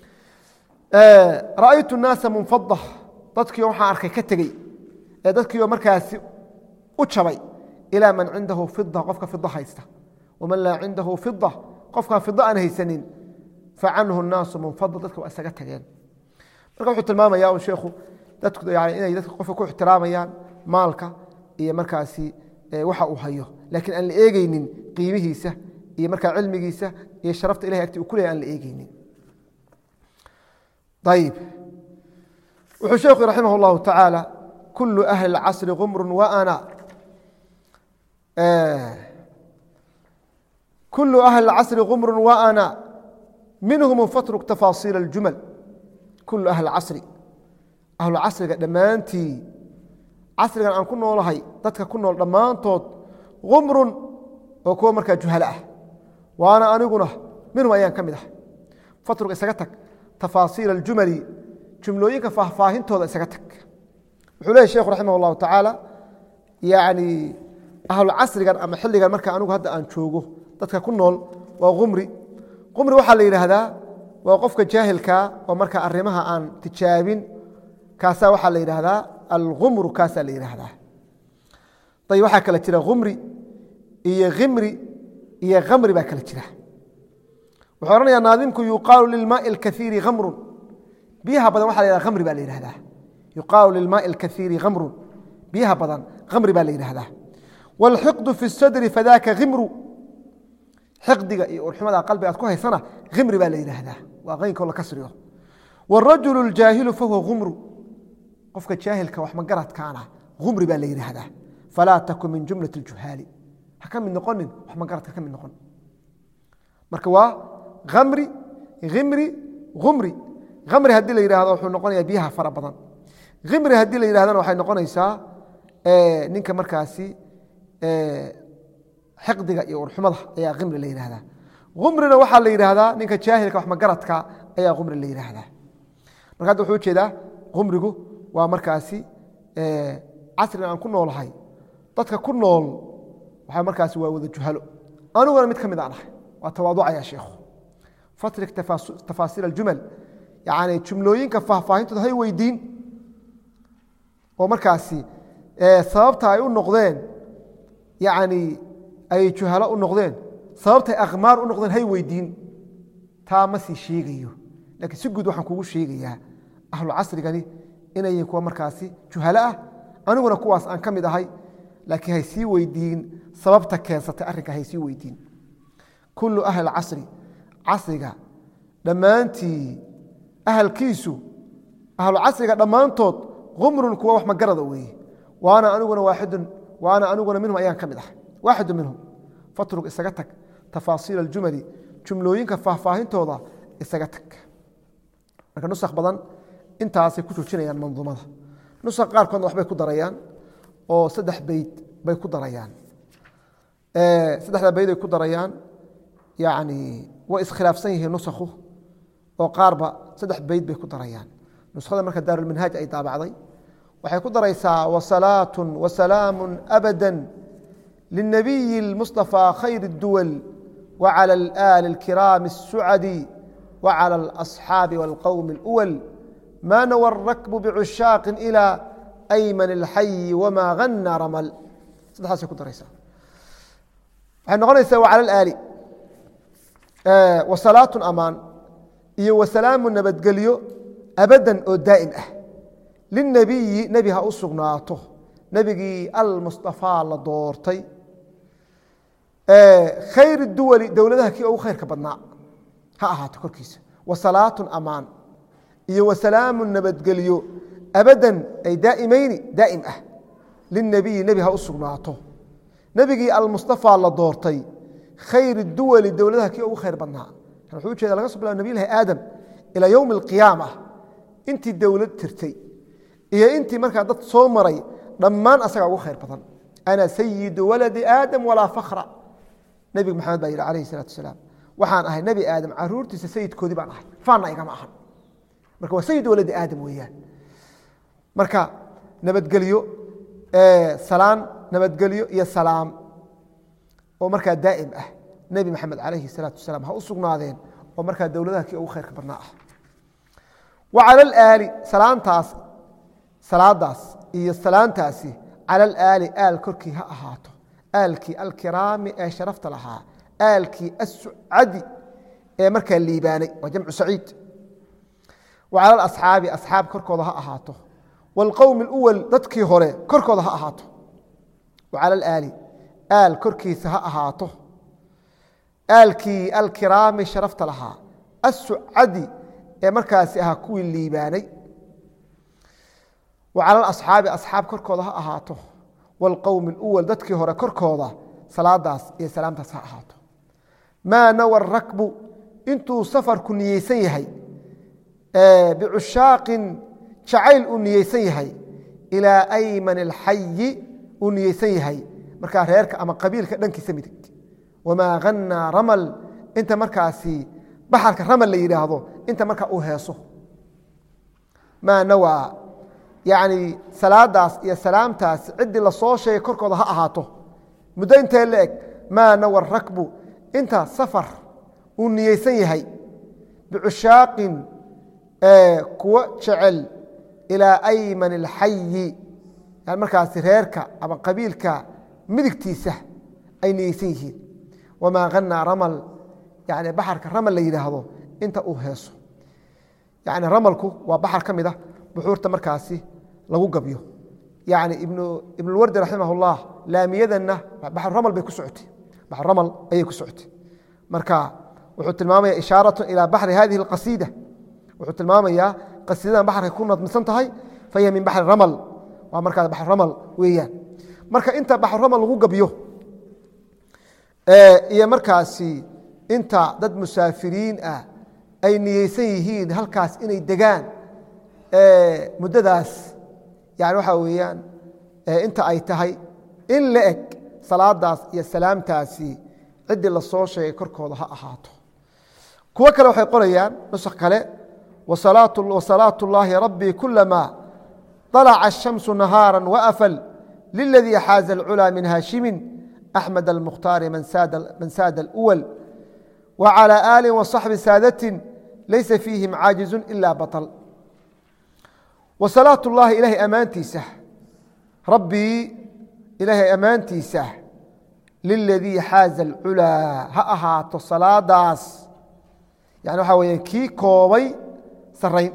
ra'aytu الnaasa munfada dadkii waxaan arkay ka tegey ee dadkiioo markaasi u jabay ilaa man cindahu fida qofka fida haysta waman laa cindahu fida qofkaan fida aan haysanin facanhu الnaasu munfadl dadka waa isaga tageen marka wuxuu tilmaamaya uu sheekhu dadku yani inay dadka qofka ku ixtiraamayaan maalka iyo markaasi waxa uu hayo laakiin aan la eegeynin qiimihiisa iyo markaa cilmigiisa iyo sharafta ilahay agti uu ku leeyahay aan la eegeynin ayib wuxuu sheekhu raximah اllahu tacaala kulu ahli اlcasri gumru waana kulu ahli اlcasri gumru waana minhum fatruk tafaasiil اljumal kulu ahli casri ahlu casriga dhammaantii casrigan aan ku noolahay dadka ku nool dhammaantood gumrun oo kuwa markaa juhalo ah waana aniguna minhum ayaan ka mid ah fatruk isaga tag tafaasiil اljumali jumlooyinka faahfaahintooda isaga tag wuxuu leeyahy sheekhu raximah اllahu tacaala yani ahlu casrigan ama xilligan marka anigu hadda aan joogo dadka ku nool waa gumri waxaa la yidhaahdaa waa qofka jaahilkaa oo marka arimaha aan tijaabin kaasaa waxaa la yidhaahdaa algumru kaasaa la yidhaahdaa ayb waxaa kale jira gumri iyo khimri iyo khamri baa kale jira wuxuu odhanayaa naadimku yuqaalu lilmaai اlkaiiri khamrun biyaha badan waxa la yhahda khamri baa la yidhahdaa yuqaalu lilmaai اlkaiiri khamrun biyaha badan khamri baa la yidhahdaa wاlxiqdu fi اsadri fadaka khimru xiqdiga iyo urxumada qalbiga aad ku haysana khimri baa la yidhaahdaa waa qeynko la kasriyo wاrajulu اljaahilu fahuwa gumru qofka jaahilka wax magaradkaana gumri baa la yidhaahdaa falaa takun min jumlaة اjuhaali ha ka mid noqonin wax magaradka ka mid noqon marka waa amri imri umri amri haddii la yidhahdo wuxuu noqonaya biyaha fara badan imri haddii la yidhahdana waxay noqonaysaa ninka markaasi xiqdiga iyo urxumada ayaa imri la yidhahdaa umrina waxaa la yidhaahdaa ninka jaahilka wax magaradka ayaa umri la yidhaahdaa marka hadda wuxuu ujeedaa umrigu waa markaasi casrigan aan ku noolahay dadka ku nool waxaa markaasi waa wada juhalo aniguna mid ka mid aan ahay waa tawaaducaya sheekhu fatrik tafaasiil aljumal yani jumlooyinka faahfaahintooda hay weydiin oo markaasi sababta ay u noqdeen yani ay juhalo u noqdeen sababtay akhmaar u noqdeen hay weydiin taa ma sii sheegayo laakiin si guud waxaan kugu sheegayaa ahlu casrigani inayin kuwa markaasi juhalo ah aniguna kuwaas aan ka mid ahay laakiin hay sii weydiin sababta keensatay arrinka hay sii weydiin kulu ahli casri casriga dhammaantii ahalkiisu ahlu casriga dhammaantood gumrun kuwa wax magarada weeye waana aniguna minhum ayaan ka mid ahay waaxidu minhum fatrug isaga tag tafaasiil aljumali jumlooyinka faahfaahintooda isaga tag marka nusakh badan intaasay ku joojinayaan manduumada nusakh qaarkoodna waxbay ku darayaan oo 3 beyd bay ku darayaan 3 beyd ay ku darayaan yani way iskhilaafsan yihiin nusakhu oo qaarba 3 beyd bay ku darayaan nuskhada marka daarulminhaaj ay daabacday waxay ku daraysaa wasalaatu wasalaamu abada lلnabiyi اlmuصطafى khayr الduwal wacalى اlآli اlkiraami الsucadi wacalى اlأصxaabi wاlqowm اlأwal ma nawa الrakbu bcushaaqi ilى ayman اlxayi wma gana ramal saddexdaasay ku daraysaa waxay noqonaysaa wacalى اlaali wasalaatu amaan iyo wasalaamu nabadgelyo abadan oo daa'im ah lilnabiyi nebi ha u sugnaato nebigii almuصطafaa la doortay khayr duwali dowladaha kii ugu khayrka badnaa ha ahaato korkiisa wasalaatu amaan iyo wasalaamu nabadgelyo abadan ay daa'imayni daa'im ah lilnabiyi nebi ha u sugnaato nebigii almuصطafaa la doortay khayr duwali dowladaha kii ugu khayr badnaa wuxuu ujeeda laga soo bilabo nabiy lahi aadam ilaa yowmi اlqiyaama intii dowlad tirtay iyo intii markaa dad soo maray dhammaan asagaa ugu khayr badan ana sayidu waladi aadam walaa fakra nebigu maxamed baa yihi alayh الsalatu asalaam waxaan ahay nebi aadam caruurtiisa sayidkoodii baan ahay faanna igama ahan marka waa sayid waladi aadam weeyaan marka nabadgelyo salaan nabadgelyo iyo salaam oo markaa daa'im ah nebi maxamed calayhi الsalaatu wasalaam ha u sugnaadeen oo markaa dowladaha kii ugu khayrka badnaa ah wa cala alaali salaadaas iyo salaantaasi cala alaali aal korkii ha ahaato aalkii alkiraami ee sharafta lahaa aalkii assucadi markaa liibaanay waa jamcu saciid wacala alasxaabi asxaab korkooda ha ahaato waalqowmi اluwal dadkii hore korkooda ha ahaato wacala alaali aal korkiisa ha ahaato aalkii alkiraami sharafta lahaa assucadi ee markaasi ahaa kuwii liibaanay wacala alasxaabi asxaab korkooda ha ahaato waalqowmi اluwal dadkii hore korkooda salaadaas iyo salaamtaas ha ahaato maa nawa rakbu intuu safarku niyeysan yahay bicushaaqin jacayl uu niyeysan yahay ilaa ayman alxayi uu niyeysan yahay markaa reerka ama qabiilka dhankiisa midig wamaa hanaa ramal inta markaasi baxarka ramal la yidhaahdo inta markaa uu heeso maa nawaa yani salaadaas iyo salaamtaas ciddii lasoo sheegay korkooda ha ahaato muddo intee la eg maa nawa rakbu inta safar uu niyeysan yahay bicushaaqin kuwa jecel ilaa ayman alxayi yani markaasi reerka ama qabiilka midigtiisa ay niyeysan yihiin wamaa hanaa ramal yani baxarka ramal la yidhaahdo inta uu heeso yani ramalku waa baxar ka mid ah buxuurta markaasi lagu gabyo yani ibnulwardi raximah اllah laamiyadanna baxru ramal bay ku socotay baxru ramal ayay ku socotay marka wuxuu tilmaamaya ishaaratun ilaa baxri hadihi اlqasiida wuxuu tilmaamayaa qasiidadan baxarkay ku nadmisan tahay fahiya min baxri ramal waa markaa baxru ramal weeyaan marka inta baxru ramal lagu gabyo iyo markaasi inta dad musaafiriin ah ay niyeysan yihiin halkaas inay degaan muddadaas yani waxaa weeyaan inta ay tahay in la eg salaadaas iyo salaamtaasi ciddii lasoo sheegay korkooda ha ahaato kuwo kale waxay qorayaan nusakh kale wasalaatu اllahi rabbii kulama طalaca الshamsu nahaara waafal liladii xaaza اlculaa min haashimin أحمد المkhتاaر maن sاad الأول وعلى آل وصحب sاadة laysa فيiهiم cاaجiز إلا baطل وصلاaة اللahi ilahay ammaantiisa rabbii ilaahay ammaantiisa liladii xaaza الculىa ha ahaato salaadaas yani waxaa weya kii koobay sarayn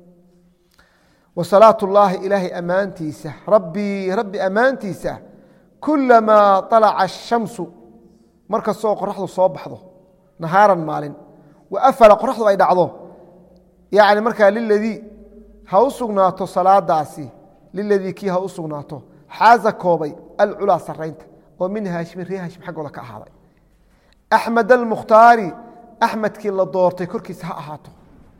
وصلاaة اللahi ilaahay ammaantiisa rabbii rabbi ammaantiisa kulamaa طalaca الshamsu markastoo qoraxdu soo baxdo nahaaran maalin waafala qoraxdu ay dhacdo yani markaa liladii ha u sugnaato salaadaasi liladii kii ha u sugnaato xaaza koobay alculaa saraynta oo min haashimin ree haashim xaggooda ka ahaaday axmed almukhtaari axmedkii la doortay korkiisa ha ahaato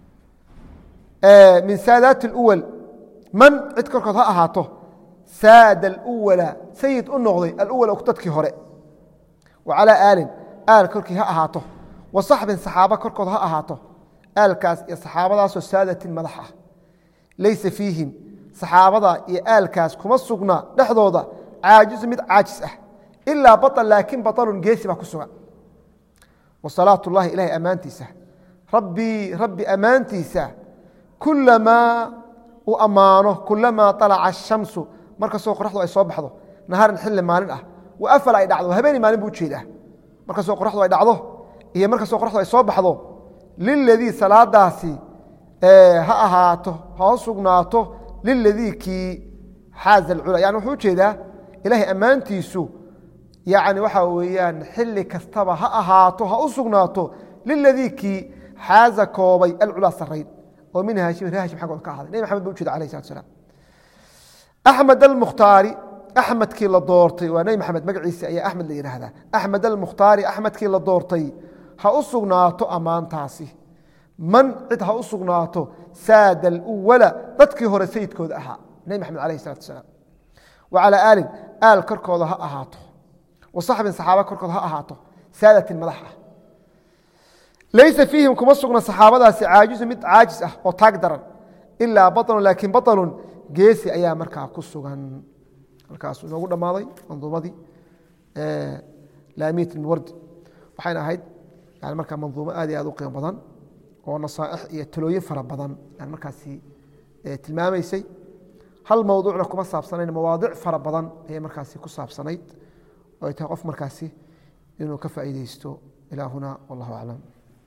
min saadaati اlwal man cid korkood ha ahaato saad اlwala sayid u noqday alwal dadkii hore wa calaa aalin aal korkii ha ahaato wa saxbin saxaaba korkood ha ahaato aalkaas iyo saxaabadaasoo saadatin madax ah laysa fiihim saxaabada iyo aalkaas kuma sugna dhexdooda caajizu mid caajis ah ilaa baطl laakiin baطlun geesi baa ku sugan wa salaat اllahi ilahay ammaantiisa rabbi ammaantiisa kulamaa u ammaano kulamaa طalaca الshamsu markastoo qoraxdu ay soo baxdo nahaaran xilli maalin ah wa afal ay dhacdo habeeni maalin buu ujeedaa markastoo qoraxdu ay dhacdo iyo markastoo qoraxdu ay soo baxdo liladii salaadaasi ha ahaato ha u sugnaato liladii kii xaaza alcula yani wuxuu ujeedaa ilaahay ammaantiisu yani waxaa weeyaan xilli kastaba ha ahaato ha u sugnaato liladii kii xaaza koobay alculaa sarayn oo min haashimin ree hashim xaggooda ka ahaaday nebi maxamed buu ujeeda alayh salatu salaam axmed almukhtaari axmedkii la doortay waa nebi maxamed magaciisa ayaa axmed la yidhaahdaa axmed almukhtaari axmedkii la doortay ha u sugnaato ammaantaasi man cid ha u sugnaato saad alwala dadkii hore sayidkooda ahaa nebi maxamed alayh salatu asalaam wa calaa aalin aal korkooda ha ahaato wa saxbin saxaaba korkooda ha ahaato saadatin madax ah laysa fiihim kuma sugna saxaabadaasi caajizu mid caajis ah oo taag daran ilaa baطlun laakiin baطlun geesi ayaa markaa ku sugan markaasuu inoogu dhammaaday manduumadii laamiyat wardi waxayna ahayd yani markaa manduumo aad iyo aad u qiimo badan oo nasaaix iyo talooyin fara badan yani markaasi tilmaamaysay hal mowduucna kuma saabsanayn mawaadic fara badan ayay markaasi ku saabsanayd oo ay tahay qof markaasi inuu ka faa'iideysto ilaa huna wallahu aclam